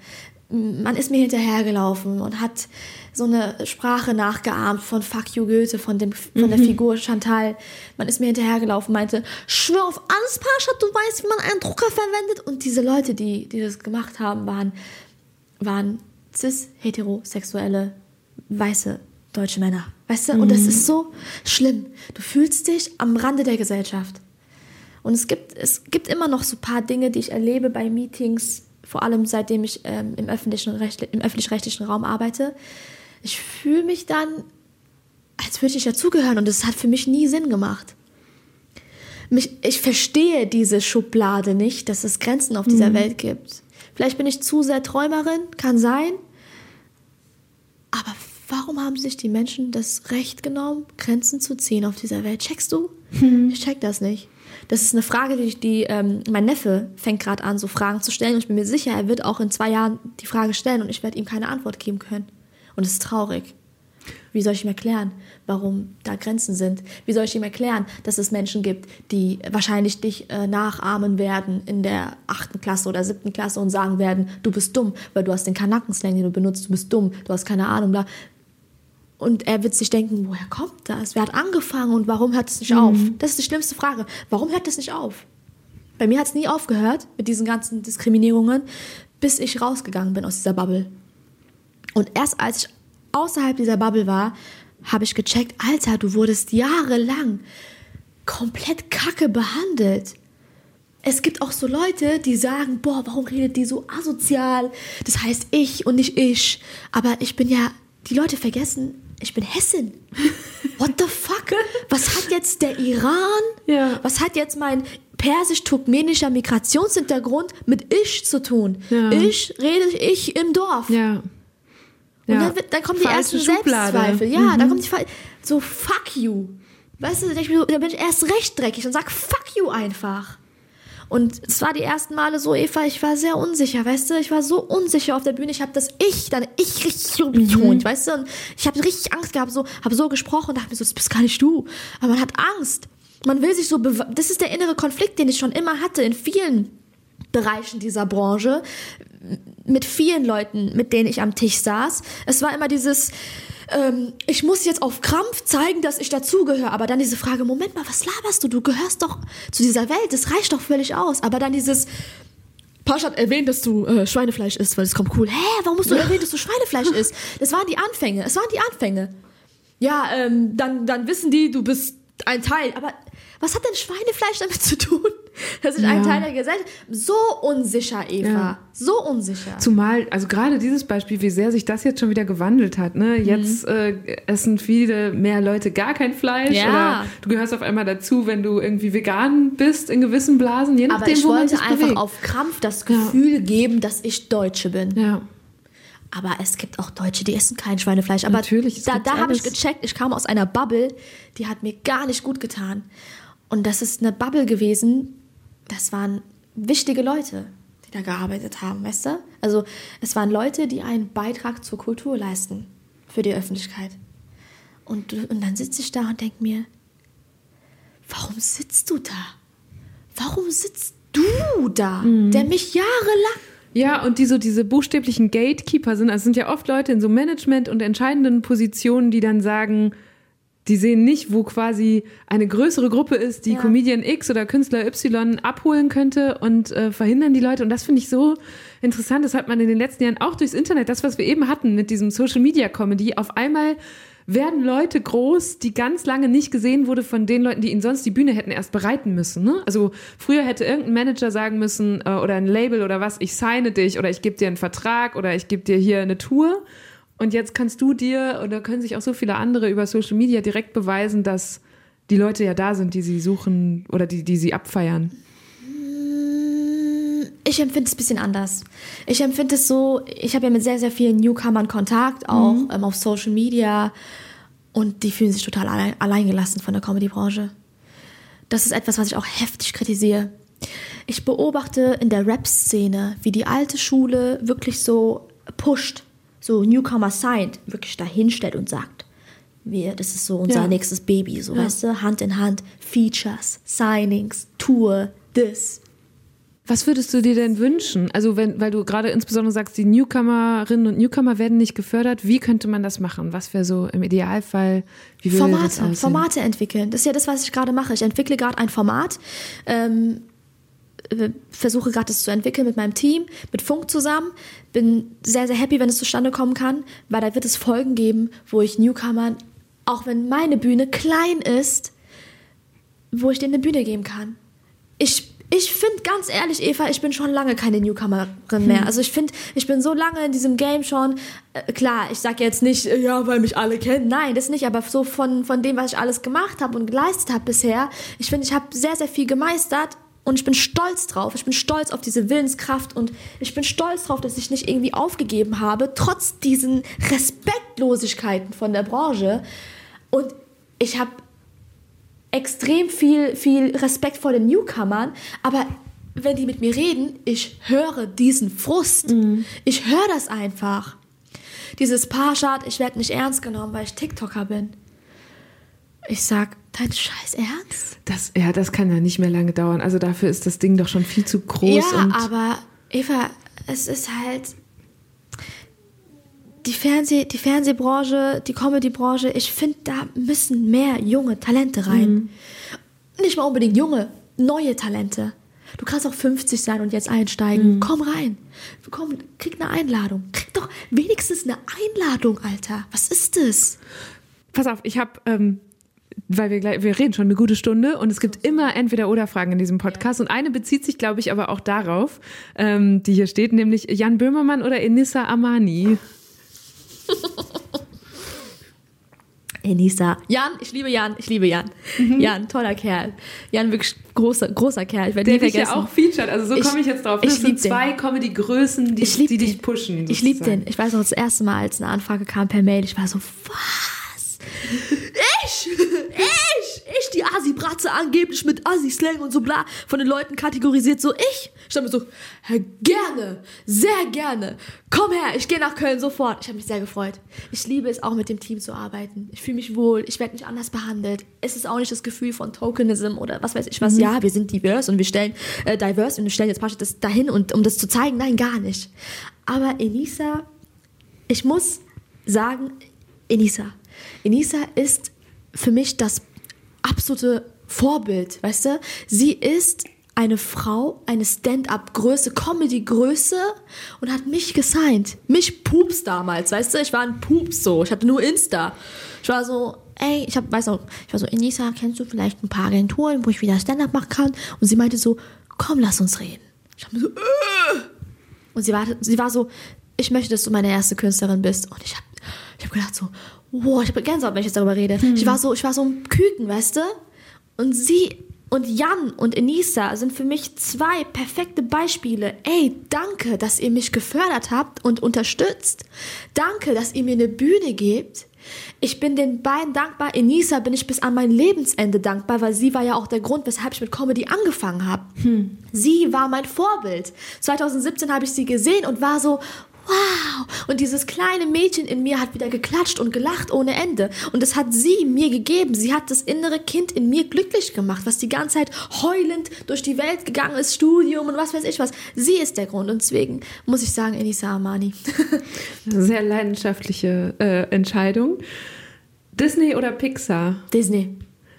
Speaker 1: man ist mir hinterhergelaufen und hat so eine Sprache nachgeahmt von Fuck you Goethe, von, dem, von der Figur Chantal. Man ist mir hinterhergelaufen, meinte, schwör auf alles, Pascha, du weißt, wie man einen Drucker verwendet. Und diese Leute, die, die das gemacht haben, waren, waren cis-heterosexuelle, weiße, deutsche Männer. Weißt du? Und das ist so schlimm. Du fühlst dich am Rande der Gesellschaft. Und es gibt, es gibt immer noch so ein paar Dinge, die ich erlebe bei Meetings, vor allem seitdem ich ähm, im, öffentlichen Recht, im öffentlich-rechtlichen Raum arbeite. Ich fühle mich dann, als würde ich dazugehören, und das hat für mich nie Sinn gemacht. Mich, ich verstehe diese Schublade nicht, dass es Grenzen auf dieser mhm. Welt gibt. Vielleicht bin ich zu sehr Träumerin, kann sein. Aber warum haben sich die Menschen das Recht genommen, Grenzen zu ziehen auf dieser Welt? Checkst du? Mhm. Ich check das nicht. Das ist eine Frage, die, die ähm, mein Neffe fängt gerade an, so Fragen zu stellen. Und ich bin mir sicher, er wird auch in zwei Jahren die Frage stellen und ich werde ihm keine Antwort geben können. Und es ist traurig. Wie soll ich ihm erklären, warum da Grenzen sind? Wie soll ich ihm erklären, dass es Menschen gibt, die wahrscheinlich dich äh, nachahmen werden in der achten Klasse oder siebten Klasse und sagen werden, du bist dumm, weil du hast den Kanackenslang, den du benutzt, du bist dumm, du hast keine Ahnung, bla. Und er wird sich denken, woher kommt das? Wer hat angefangen und warum hört es nicht mhm. auf? Das ist die schlimmste Frage. Warum hört es nicht auf? Bei mir hat es nie aufgehört mit diesen ganzen Diskriminierungen, bis ich rausgegangen bin aus dieser Bubble. Und erst als ich außerhalb dieser Bubble war, habe ich gecheckt, Alter, du wurdest jahrelang komplett kacke behandelt. Es gibt auch so Leute, die sagen, boah, warum redet die so asozial? Das heißt ich und nicht ich. Aber ich bin ja, die Leute vergessen, ich bin Hessin. What the fuck? Was hat jetzt der Iran? Ja. Was hat jetzt mein persisch-turkmenischer Migrationshintergrund mit ich zu tun? Ja. Ich rede ich im Dorf.
Speaker 2: Ja.
Speaker 1: Und
Speaker 2: ja.
Speaker 1: dann, wird, dann kommen die
Speaker 2: Falsche
Speaker 1: ersten
Speaker 2: Schublade.
Speaker 1: Selbstzweifel. Ja,
Speaker 2: mhm.
Speaker 1: dann kommt die Fall. So, fuck you. Weißt du, da bin ich erst recht dreckig und sag fuck you einfach. Und es war die ersten Male so, Eva, ich war sehr unsicher, weißt du? Ich war so unsicher auf der Bühne. Ich habe das Ich, dann Ich richtig so betont, mhm. weißt du? Und ich habe richtig Angst gehabt, so, habe so gesprochen und dachte mir so, das bist gar nicht du. Aber man hat Angst. Man will sich so, bewe- das ist der innere Konflikt, den ich schon immer hatte in vielen Bereichen dieser Branche, mit vielen Leuten, mit denen ich am Tisch saß. Es war immer dieses, ähm, ich muss jetzt auf Krampf zeigen, dass ich dazugehöre. Aber dann diese Frage, Moment mal, was laberst du? Du gehörst doch zu dieser Welt, das reicht doch völlig aus. Aber dann dieses, Pascha hat erwähnt, dass du äh, Schweinefleisch isst, weil es kommt cool. Hä, warum musst du erwähnen, dass du Schweinefleisch isst? Das waren die Anfänge, es waren die Anfänge. Ja, ähm, dann, dann wissen die, du bist ein Teil. Aber was hat denn Schweinefleisch damit zu tun? Das ist ja. ein Teil der Gesellschaft. So unsicher, Eva. Ja. So unsicher.
Speaker 2: Zumal, also gerade dieses Beispiel, wie sehr sich das jetzt schon wieder gewandelt hat. Ne? Jetzt mhm. äh, essen viele mehr Leute gar kein Fleisch.
Speaker 1: Ja.
Speaker 2: Oder du gehörst auf einmal dazu, wenn du irgendwie vegan bist in gewissen Blasen. Je nachdem,
Speaker 1: Aber ich
Speaker 2: wo man
Speaker 1: wollte
Speaker 2: sich
Speaker 1: einfach
Speaker 2: bewegt.
Speaker 1: auf Krampf das Gefühl ja. geben, dass ich Deutsche bin.
Speaker 2: Ja.
Speaker 1: Aber es gibt auch Deutsche, die essen kein Schweinefleisch. Aber
Speaker 2: Natürlich,
Speaker 1: da, da habe ich gecheckt, ich kam aus einer Bubble, die hat mir gar nicht gut getan. Und das ist eine Bubble gewesen, das waren wichtige Leute, die da gearbeitet haben, weißt du? Also es waren Leute, die einen Beitrag zur Kultur leisten, für die Öffentlichkeit. Und, und dann sitze ich da und denke mir, warum sitzt du da? Warum sitzt du da, mhm. der mich jahrelang...
Speaker 2: Ja, und die so diese buchstäblichen Gatekeeper sind, also es sind ja oft Leute in so Management und entscheidenden Positionen, die dann sagen, die sehen nicht, wo quasi eine größere Gruppe ist, die ja. Comedian X oder Künstler Y abholen könnte und äh, verhindern die Leute. Und das finde ich so interessant, das hat man in den letzten Jahren auch durchs Internet, das, was wir eben hatten mit diesem Social-Media-Comedy, auf einmal werden Leute groß, die ganz lange nicht gesehen wurde von den Leuten, die ihnen sonst die Bühne hätten erst bereiten müssen. Ne? Also früher hätte irgendein Manager sagen müssen äh, oder ein Label oder was, ich signe dich oder ich gebe dir einen Vertrag oder ich gebe dir hier eine Tour. Und jetzt kannst du dir oder können sich auch so viele andere über Social Media direkt beweisen, dass die Leute ja da sind, die sie suchen oder die, die sie abfeiern.
Speaker 1: Ich empfinde es ein bisschen anders. Ich empfinde es so, ich habe ja mit sehr, sehr vielen Newcomern Kontakt, auch mhm. ähm, auf Social Media. Und die fühlen sich total allein, alleingelassen von der Comedy-Branche. Das ist etwas, was ich auch heftig kritisiere. Ich beobachte in der Rap-Szene, wie die alte Schule wirklich so pusht, so Newcomer signed, wirklich dahinstellt und sagt, wir, das ist so unser ja. nächstes Baby, so ja. weißt du, Hand in Hand, Features, Signings, Tour, this.
Speaker 2: Was würdest du dir denn wünschen? Also wenn, weil du gerade insbesondere sagst, die Newcomerinnen und Newcomer werden nicht gefördert. Wie könnte man das machen? Was wäre so im Idealfall? Wie würde
Speaker 1: Formate,
Speaker 2: das aussehen?
Speaker 1: Formate entwickeln. Das ist ja das, was ich gerade mache. Ich entwickle gerade ein Format, ähm, versuche gerade das zu entwickeln mit meinem Team, mit Funk zusammen. Bin sehr, sehr happy, wenn es zustande kommen kann, weil da wird es Folgen geben, wo ich Newcomern, auch wenn meine Bühne klein ist, wo ich denen eine Bühne geben kann. Ich Ich finde, ganz ehrlich, Eva, ich bin schon lange keine Newcomerin mehr. Also ich finde, ich bin so lange in diesem Game schon, äh, klar, ich sage jetzt nicht, äh, ja, weil mich alle kennen, nein, das nicht, aber so von, von dem, was ich alles gemacht habe und geleistet habe bisher, ich finde, ich habe sehr, sehr viel gemeistert und ich bin stolz drauf. Ich bin stolz auf diese Willenskraft und ich bin stolz drauf, dass ich nicht irgendwie aufgegeben habe, trotz diesen Respektlosigkeiten von der Branche. Und ich habe extrem viel, viel Respekt vor den Newcomern, aber wenn die mit mir reden, ich höre diesen Frust. Mhm. Ich höre das einfach. Dieses Parshad, ich werde nicht ernst genommen, weil ich TikToker bin. Ich sag, dein Scheiß Ernst?
Speaker 2: Das, ja, das kann ja nicht mehr lange dauern. Also dafür ist das Ding doch schon viel zu groß.
Speaker 1: Ja,
Speaker 2: und
Speaker 1: aber Eva, es ist halt die, Fernseh, die Fernsehbranche, die Comedybranche, ich finde, da müssen mehr junge Talente rein. Mhm. Nicht mal unbedingt junge, neue Talente. Du kannst auch fünfzig sein und jetzt einsteigen. Mhm. Komm rein. Komm, krieg eine Einladung. Krieg doch wenigstens eine Einladung, Alter. Was ist das?
Speaker 2: Pass auf, ich habe, ähm, weil wir gleich, wir reden schon eine gute Stunde und es gibt immer Entweder-Oder-Fragen in diesem Podcast und eine bezieht sich, glaube ich, aber auch darauf, ähm, die hier steht, nämlich Jan Böhmermann oder Enissa Amani.
Speaker 1: Enissa. Jan, ich liebe Jan, ich liebe Jan. Mhm. Jan, toller Kerl. Jan, wirklich großer, großer Kerl. Ich werde nie vergessen.
Speaker 2: Der dich ja auch featured, also so komme ich jetzt drauf.
Speaker 1: Ich, ich liebe
Speaker 2: zwei Comedy-Größen, die, die dich pushen. Sozusagen.
Speaker 1: Ich liebe den. Ich weiß noch, das erste Mal, als eine Anfrage kam per Mail, ich war so, was? Ich? Ich? Ich, die Asi-Bratze, angeblich mit Asi-Slang und so bla, von den Leuten kategorisiert, so ich? Ich dachte mir so, Herr, gerne, sehr gerne, komm her, ich gehe nach Köln sofort. Ich habe mich sehr gefreut. Ich liebe es auch, mit dem Team zu arbeiten. Ich fühle mich wohl, ich werde nicht anders behandelt. Es ist auch nicht das Gefühl von Tokenism oder was weiß ich was. Mhm. Ja, wir sind divers und wir stellen äh, diverse und wir stellen jetzt praktisch das dahin, und, um das zu zeigen. Nein, gar nicht. Aber Enissa, ich muss sagen, Enissa, Enissa ist für mich das absolute Vorbild, weißt du? Sie ist eine Frau, eine Stand-up-Größe, Comedy-Größe und hat mich gesigned. Mich Pups damals, weißt du? Ich war ein Pups so. Ich hatte nur Insta. Ich war so, ey, ich hab, weiß noch, ich war so, Enissa, kennst du vielleicht ein paar Agenturen, wo ich wieder Stand-up machen kann? Und sie meinte so, komm, lass uns reden. Ich hab mir so, äh. Und sie war, sie war so, ich möchte, dass du meine erste Künstlerin bist. Und ich hab, ich hab gedacht so, wow, ich hab Gänsehaut, wenn ich jetzt darüber rede. Hm. Ich war so, ich war so ein Küken, weißt du? Und sie und Jan und Enissa sind für mich zwei perfekte Beispiele. Ey, danke, dass ihr mich gefördert habt und unterstützt. Danke, dass ihr mir eine Bühne gebt. Ich bin den beiden dankbar. Enissa bin ich bis an mein Lebensende dankbar, weil sie war ja auch der Grund, weshalb ich mit Comedy angefangen habe. Hm. Sie war mein Vorbild. zwanzig siebzehn habe ich sie gesehen und war so, wow! Und dieses kleine Mädchen in mir hat wieder geklatscht und gelacht ohne Ende. Und das hat sie mir gegeben. Sie hat das innere Kind in mir glücklich gemacht, was die ganze Zeit heulend durch die Welt gegangen ist, Studium und was weiß ich was. Sie ist der Grund. Und deswegen muss ich sagen, Enissa Amani.
Speaker 2: Sehr leidenschaftliche äh, Entscheidung. Disney oder Pixar?
Speaker 1: Disney.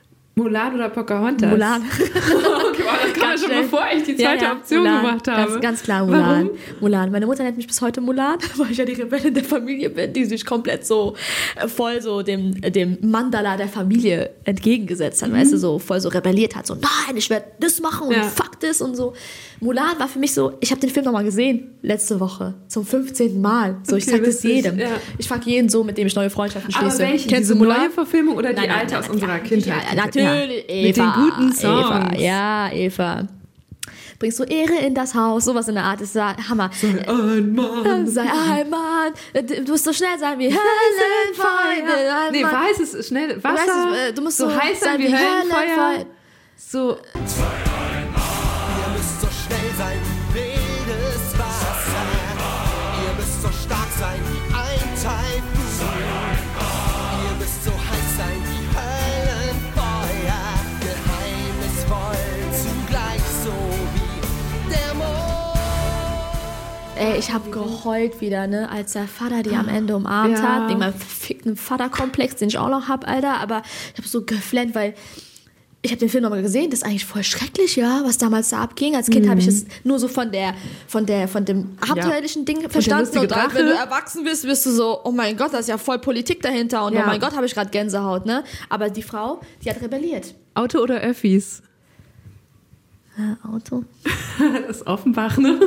Speaker 2: Mulan oder Pocahontas?
Speaker 1: Mulan.
Speaker 2: Okay, das kam ja schon, bevor ich die zweite ja, ja. Option
Speaker 1: Mulan.
Speaker 2: gemacht habe.
Speaker 1: Ganz, ganz klar Mulan.
Speaker 2: Warum?
Speaker 1: Mulan. Meine Mutter nennt mich bis heute Mulan, weil ich ja die Rebellin der Familie bin, die sich komplett so äh, voll so dem, dem Mandala der Familie entgegengesetzt hat, mhm. weißt du, so voll so rebelliert hat. So, nein, ich werde das machen und ja. fuck das und so. Mulan war für mich so, ich habe den Film nochmal gesehen, letzte Woche, zum fünfzehnten Mal. So, ich okay, sag das jedem. Ja. Ich frag jeden so, mit dem ich neue Freundschaften schließe.
Speaker 2: Aber welche? Kennst du Mulan? Neue Verfilmung oder die nein, nein, alte nein, aus nein, unserer Kindheit?
Speaker 1: Ja, natürlich, ja. Eva.
Speaker 2: Mit den guten Songs.
Speaker 1: Eva, ja, Eva. Bringst du Ehre in das Haus, sowas in der Art, ist der Hammer.
Speaker 2: Sei ein Mann.
Speaker 1: Sei ein Mann. Du musst so schnell sein wie Höllenfeuer.
Speaker 2: Nee, weiß es schnell. Wasser.
Speaker 1: Weißt du, du musst so,
Speaker 2: so heiß sein wie Höllenfeuer. So.
Speaker 9: Ihr müsst so schnell sein wie wildes Wasser. Ihr müsst so stark sein wie ein Taifun. Ihr müsst so heiß sein wie Höllenfeuer. Geheimnisvoll zugleich so wie der Mond.
Speaker 1: Ey, ich habe geheult wieder, ne, als der Vater die am Ende umarmt
Speaker 2: Ja.
Speaker 1: hat, wegen meinem verfickten Vaterkomplex, den ich auch noch hab, Alter, aber ich habe so geflennt, weil ich habe den Film nochmal gesehen, das ist eigentlich voll schrecklich, ja, was damals da abging. Als Kind habe ich es nur so von der, von der, von dem abenteuerlichen Ding verstanden.
Speaker 2: lustige
Speaker 1: Und dann,
Speaker 2: Drache.
Speaker 1: wenn du erwachsen bist, bist du so, oh mein Gott, da ist ja voll Politik dahinter. Und
Speaker 2: Ja.
Speaker 1: oh mein Gott, habe ich gerade Gänsehaut, ne? Aber die Frau, die hat rebelliert.
Speaker 2: Auto oder Öffis?
Speaker 1: Äh, Auto?
Speaker 2: Das ist Offenbach, ne?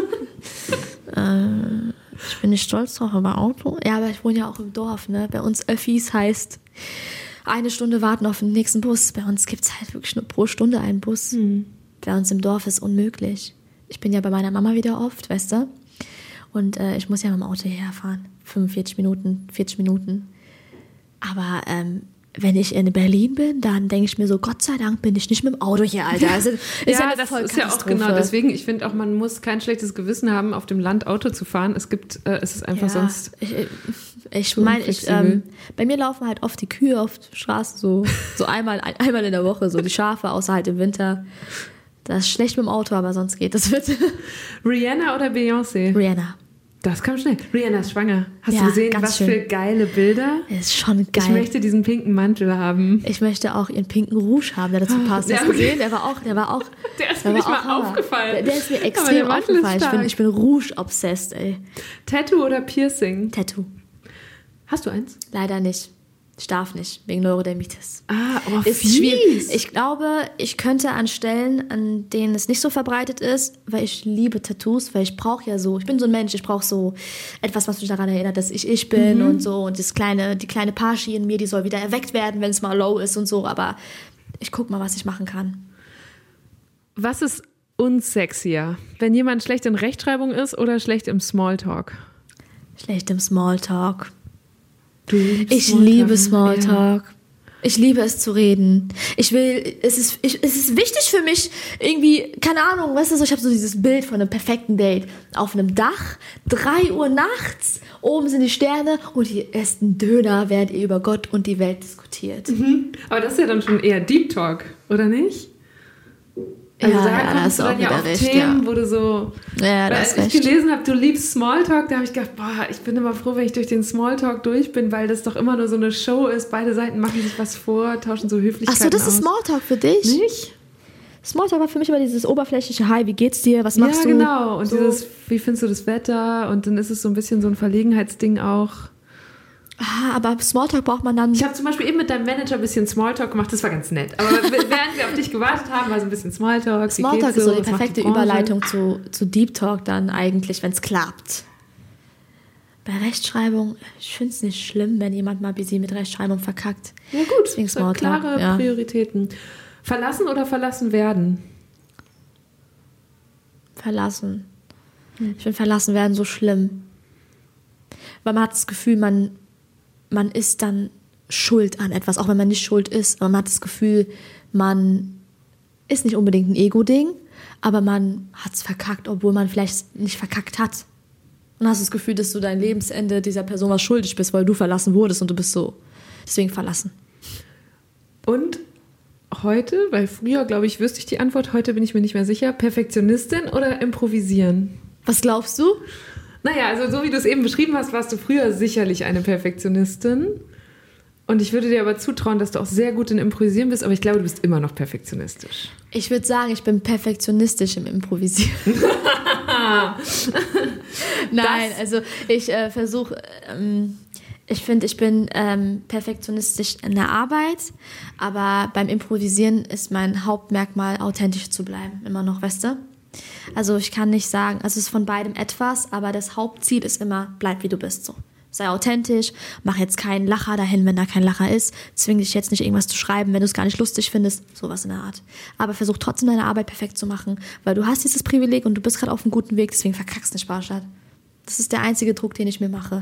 Speaker 1: Äh, ich bin nicht stolz drauf, aber Auto? Ja, aber ich wohne ja auch im Dorf, ne? Bei uns Öffis heißt eine Stunde warten auf den nächsten Bus. Bei uns gibt es halt wirklich nur pro Stunde einen Bus.
Speaker 2: Hm.
Speaker 1: Bei uns im Dorf ist unmöglich. Ich bin ja bei meiner Mama wieder oft, weißt du? Und äh, ich muss ja mit dem Auto herfahren. fünfundvierzig Minuten, vierzig Minuten. Aber ähm, wenn ich in Berlin bin, dann denke ich mir so, Gott sei Dank bin ich nicht mit dem Auto hier, Alter. Also, ist
Speaker 2: Ja,
Speaker 1: eine
Speaker 2: das ist ja auch
Speaker 1: Vollkatastrophe.
Speaker 2: genau. Deswegen, ich finde auch, man muss kein schlechtes Gewissen haben, auf dem Land Auto zu fahren. Es gibt, äh, es ist einfach
Speaker 1: Ja,
Speaker 2: sonst.
Speaker 1: Ich, ich, ich
Speaker 2: so
Speaker 1: meine, ich,
Speaker 2: unflexibel.
Speaker 1: ähm, bei mir laufen halt oft die Kühe auf der Straße, so, so einmal, ein, einmal in der Woche, so die Schafe, außer halt im Winter. Das ist schlecht mit dem Auto, aber sonst geht das bitte.
Speaker 2: Rihanna oder Beyoncé?
Speaker 1: Rihanna.
Speaker 2: Das kam schnell. Rihanna ist schwanger. Hast
Speaker 1: Ja,
Speaker 2: du gesehen,
Speaker 1: ganz
Speaker 2: was
Speaker 1: schön.
Speaker 2: für geile Bilder?
Speaker 1: Ist schon geil.
Speaker 2: Ich möchte diesen pinken Mantel haben.
Speaker 1: Ich möchte auch ihren pinken Rouge haben, der dazu passt.
Speaker 2: Ja,
Speaker 1: Hast du
Speaker 2: okay.
Speaker 1: gesehen? Der war auch, der war auch.
Speaker 2: Der ist
Speaker 1: der
Speaker 2: mir nicht
Speaker 1: war
Speaker 2: mal
Speaker 1: auch Hammer.
Speaker 2: aufgefallen.
Speaker 1: Der, der ist mir
Speaker 2: Aber der
Speaker 1: extrem
Speaker 2: Mantel ist
Speaker 1: aufgefallen. Ich bin,
Speaker 2: stark.
Speaker 1: ich bin Rouge-obsessed, ey.
Speaker 2: Tattoo oder Piercing?
Speaker 1: Tattoo.
Speaker 2: Hast du eins?
Speaker 1: Leider nicht. Ich darf nicht, wegen Neurodermitis.
Speaker 2: Ah, oh,
Speaker 1: Ist
Speaker 2: fies.
Speaker 1: schwierig. Ich glaube, ich könnte an Stellen, an denen es nicht so verbreitet ist, weil ich liebe Tattoos, weil ich brauche ja so, ich bin so ein Mensch, ich brauche so etwas, was mich daran erinnert, dass ich ich bin
Speaker 2: Mhm.
Speaker 1: und so. Und das kleine, die kleine Parshi in mir, die soll wieder erweckt werden, wenn es mal low ist und so. Aber ich guck mal, was ich machen kann.
Speaker 2: Was ist unsexier? Wenn jemand schlecht in Rechtschreibung ist oder schlecht im Smalltalk?
Speaker 1: Schlecht im Smalltalk.
Speaker 2: Du liebst
Speaker 1: Ich
Speaker 2: Smalltalk.
Speaker 1: liebe Smalltalk. Ich liebe es zu reden. Ich will, es ist, ich, es ist wichtig für mich, irgendwie, keine Ahnung, weißt du, so, ich habe so dieses Bild von einem perfekten Date. Auf einem Dach, drei Uhr nachts, oben sind die Sterne und ihr esst einen Döner, während ihr über Gott und die Welt diskutiert.
Speaker 2: Mhm. Aber das ist ja dann schon eher Deep Talk, oder nicht? Also
Speaker 1: Ja,
Speaker 2: da
Speaker 1: ja, da
Speaker 2: kommst
Speaker 1: hast
Speaker 2: du
Speaker 1: du
Speaker 2: dann
Speaker 1: auch
Speaker 2: ja
Speaker 1: wieder
Speaker 2: auf
Speaker 1: recht,
Speaker 2: Themen,
Speaker 1: ja.
Speaker 2: wo du so...
Speaker 1: Ja, da
Speaker 2: weil
Speaker 1: hast
Speaker 2: als ich
Speaker 1: recht.
Speaker 2: gelesen habe, du liebst Smalltalk, da habe ich gedacht, boah, ich bin immer froh, wenn ich durch den Smalltalk durch bin, weil das doch immer nur so eine Show ist. Beide Seiten machen sich was vor, tauschen so
Speaker 1: Ach
Speaker 2: Höflichkeiten
Speaker 1: so, das
Speaker 2: aus.
Speaker 1: ist Smalltalk für dich?
Speaker 2: Nicht?
Speaker 1: Smalltalk war für mich immer dieses oberflächliche Hi, wie geht's dir, was machst
Speaker 2: Ja,
Speaker 1: du?
Speaker 2: genau. Und
Speaker 1: so.
Speaker 2: dieses, wie findest du das Wetter? Und dann ist es so ein bisschen so ein Verlegenheitsding auch.
Speaker 1: Ah, aber Smalltalk braucht man dann...
Speaker 2: Ich habe zum Beispiel eben mit deinem Manager ein bisschen Smalltalk gemacht, das war ganz nett. Aber während wir auf dich gewartet haben, war so ein bisschen Smalltalk. Wie
Speaker 1: Smalltalk
Speaker 2: geht's
Speaker 1: ist so die
Speaker 2: Was macht
Speaker 1: perfekte
Speaker 2: Branche?
Speaker 1: Überleitung zu, zu Deep Talk dann eigentlich, wenn es klappt. Bei Rechtschreibung, ich finde es nicht schlimm, wenn jemand mal busy mit Rechtschreibung verkackt.
Speaker 2: Ja gut,
Speaker 1: Deswegen
Speaker 2: so
Speaker 1: Smalltalk,
Speaker 2: klare
Speaker 1: ja.
Speaker 2: Prioritäten. Verlassen oder verlassen werden?
Speaker 1: Verlassen. Ich finde verlassen werden so schlimm. Weil man hat das Gefühl, man, man ist dann schuld an etwas, auch wenn man nicht schuld ist. Aber man hat das Gefühl, man ist nicht unbedingt ein Ego-Ding, aber man hat es verkackt, obwohl man vielleicht nicht verkackt hat. Und hast das Gefühl, dass du dein Lebensende dieser Person was schuldig bist, weil du verlassen wurdest und du bist so. Deswegen verlassen.
Speaker 2: Und heute, weil früher, glaube ich, wüsste ich die Antwort, heute bin ich mir nicht mehr sicher, Perfektionistin oder improvisieren?
Speaker 1: Was glaubst du?
Speaker 2: Naja, also so wie du es eben beschrieben hast, warst du früher sicherlich eine Perfektionistin. Und ich würde dir aber zutrauen, dass du auch sehr gut in Improvisieren bist, aber ich glaube, du bist immer noch perfektionistisch.
Speaker 1: Ich würde sagen, ich bin perfektionistisch im Improvisieren. Nein, also ich äh, versuche, ähm, ich finde, ich bin ähm, perfektionistisch in der Arbeit, aber beim Improvisieren ist mein Hauptmerkmal, authentisch zu bleiben, immer noch, weißt du? Also ich kann nicht sagen, also es ist von beidem etwas, aber das Hauptziel ist immer, bleib wie du bist, so. Sei authentisch, mach jetzt keinen Lacher dahin, wenn da kein Lacher ist. Zwing dich jetzt nicht, irgendwas zu schreiben, wenn du es gar nicht lustig findest. Sowas in der Art. Aber versuch trotzdem deine Arbeit perfekt zu machen, weil du hast dieses Privileg und du bist gerade auf einem guten Weg, deswegen verkackst nicht, Parshad. Das ist der einzige Druck, den ich mir mache.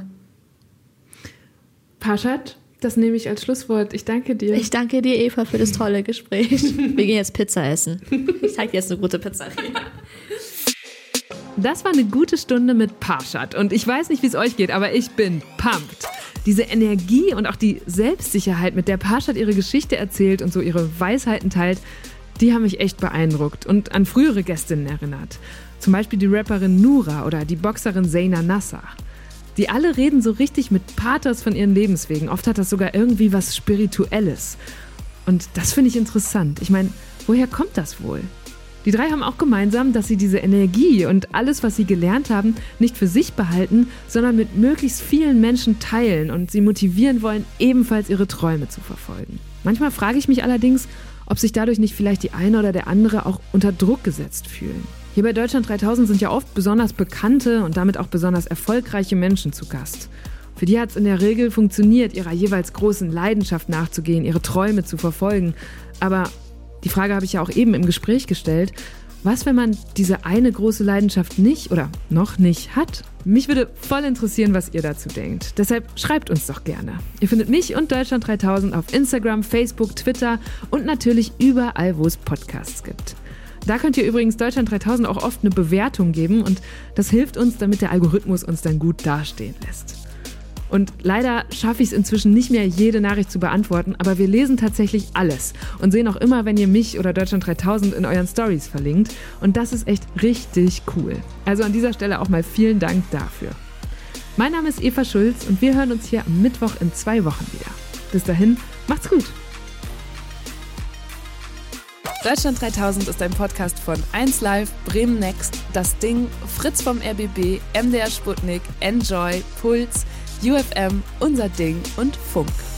Speaker 2: Parshad, das nehme ich als Schlusswort. Ich danke dir.
Speaker 1: Ich danke dir, Eva, für das tolle Gespräch. Wir gehen jetzt Pizza essen. Ich zeig dir jetzt eine gute Pizzeria.
Speaker 2: Das war eine gute Stunde mit Parshad und ich weiß nicht, wie es euch geht, aber ich bin pumped. Diese Energie und auch die Selbstsicherheit, mit der Parshad ihre Geschichte erzählt und so ihre Weisheiten teilt, die haben mich echt beeindruckt und an frühere Gästinnen erinnert. Zum Beispiel die Rapperin Nura oder die Boxerin Zaina Nasser. Die alle reden so richtig mit Pathos von ihren Lebenswegen. Oft hat das sogar irgendwie was Spirituelles. Und das finde ich interessant. Ich meine, woher kommt das wohl? Die drei haben auch gemeinsam, dass sie diese Energie und alles, was sie gelernt haben, nicht für sich behalten, sondern mit möglichst vielen Menschen teilen und sie motivieren wollen, ebenfalls ihre Träume zu verfolgen. Manchmal frage ich mich allerdings, ob sich dadurch nicht vielleicht die eine oder der andere auch unter Druck gesetzt fühlen. Hier bei Deutschland dreitausend sind ja oft besonders bekannte und damit auch besonders erfolgreiche Menschen zu Gast. Für die hat es in der Regel funktioniert, ihrer jeweils großen Leidenschaft nachzugehen, ihre Träume zu verfolgen. Aber die Frage habe ich ja auch eben im Gespräch gestellt. Was, wenn man diese eine große Leidenschaft nicht oder noch nicht hat? Mich würde voll interessieren, was ihr dazu denkt. Deshalb schreibt uns doch gerne. Ihr findet mich und Deutschland dreitausend auf Instagram, Facebook, Twitter und natürlich überall, wo es Podcasts gibt. Da könnt ihr übrigens Deutschland dreitausend auch oft eine Bewertung geben und das hilft uns, damit der Algorithmus uns dann gut dastehen lässt. Und leider schaffe ich es inzwischen nicht mehr, jede Nachricht zu beantworten, aber wir lesen tatsächlich alles und sehen auch immer, wenn ihr mich oder Deutschland dreitausend in euren Stories verlinkt. Und das ist echt richtig cool. Also an dieser Stelle auch mal vielen Dank dafür. Mein Name ist Eva Schulz und wir hören uns hier am Mittwoch in zwei Wochen wieder. Bis dahin, macht's gut!
Speaker 10: Deutschland dreitausend ist ein Podcast von eins Live, Bremen Next, Das Ding, Fritz vom R B B, M D R Sputnik, Enjoy, Puls, U F M, Unser Ding und Funk.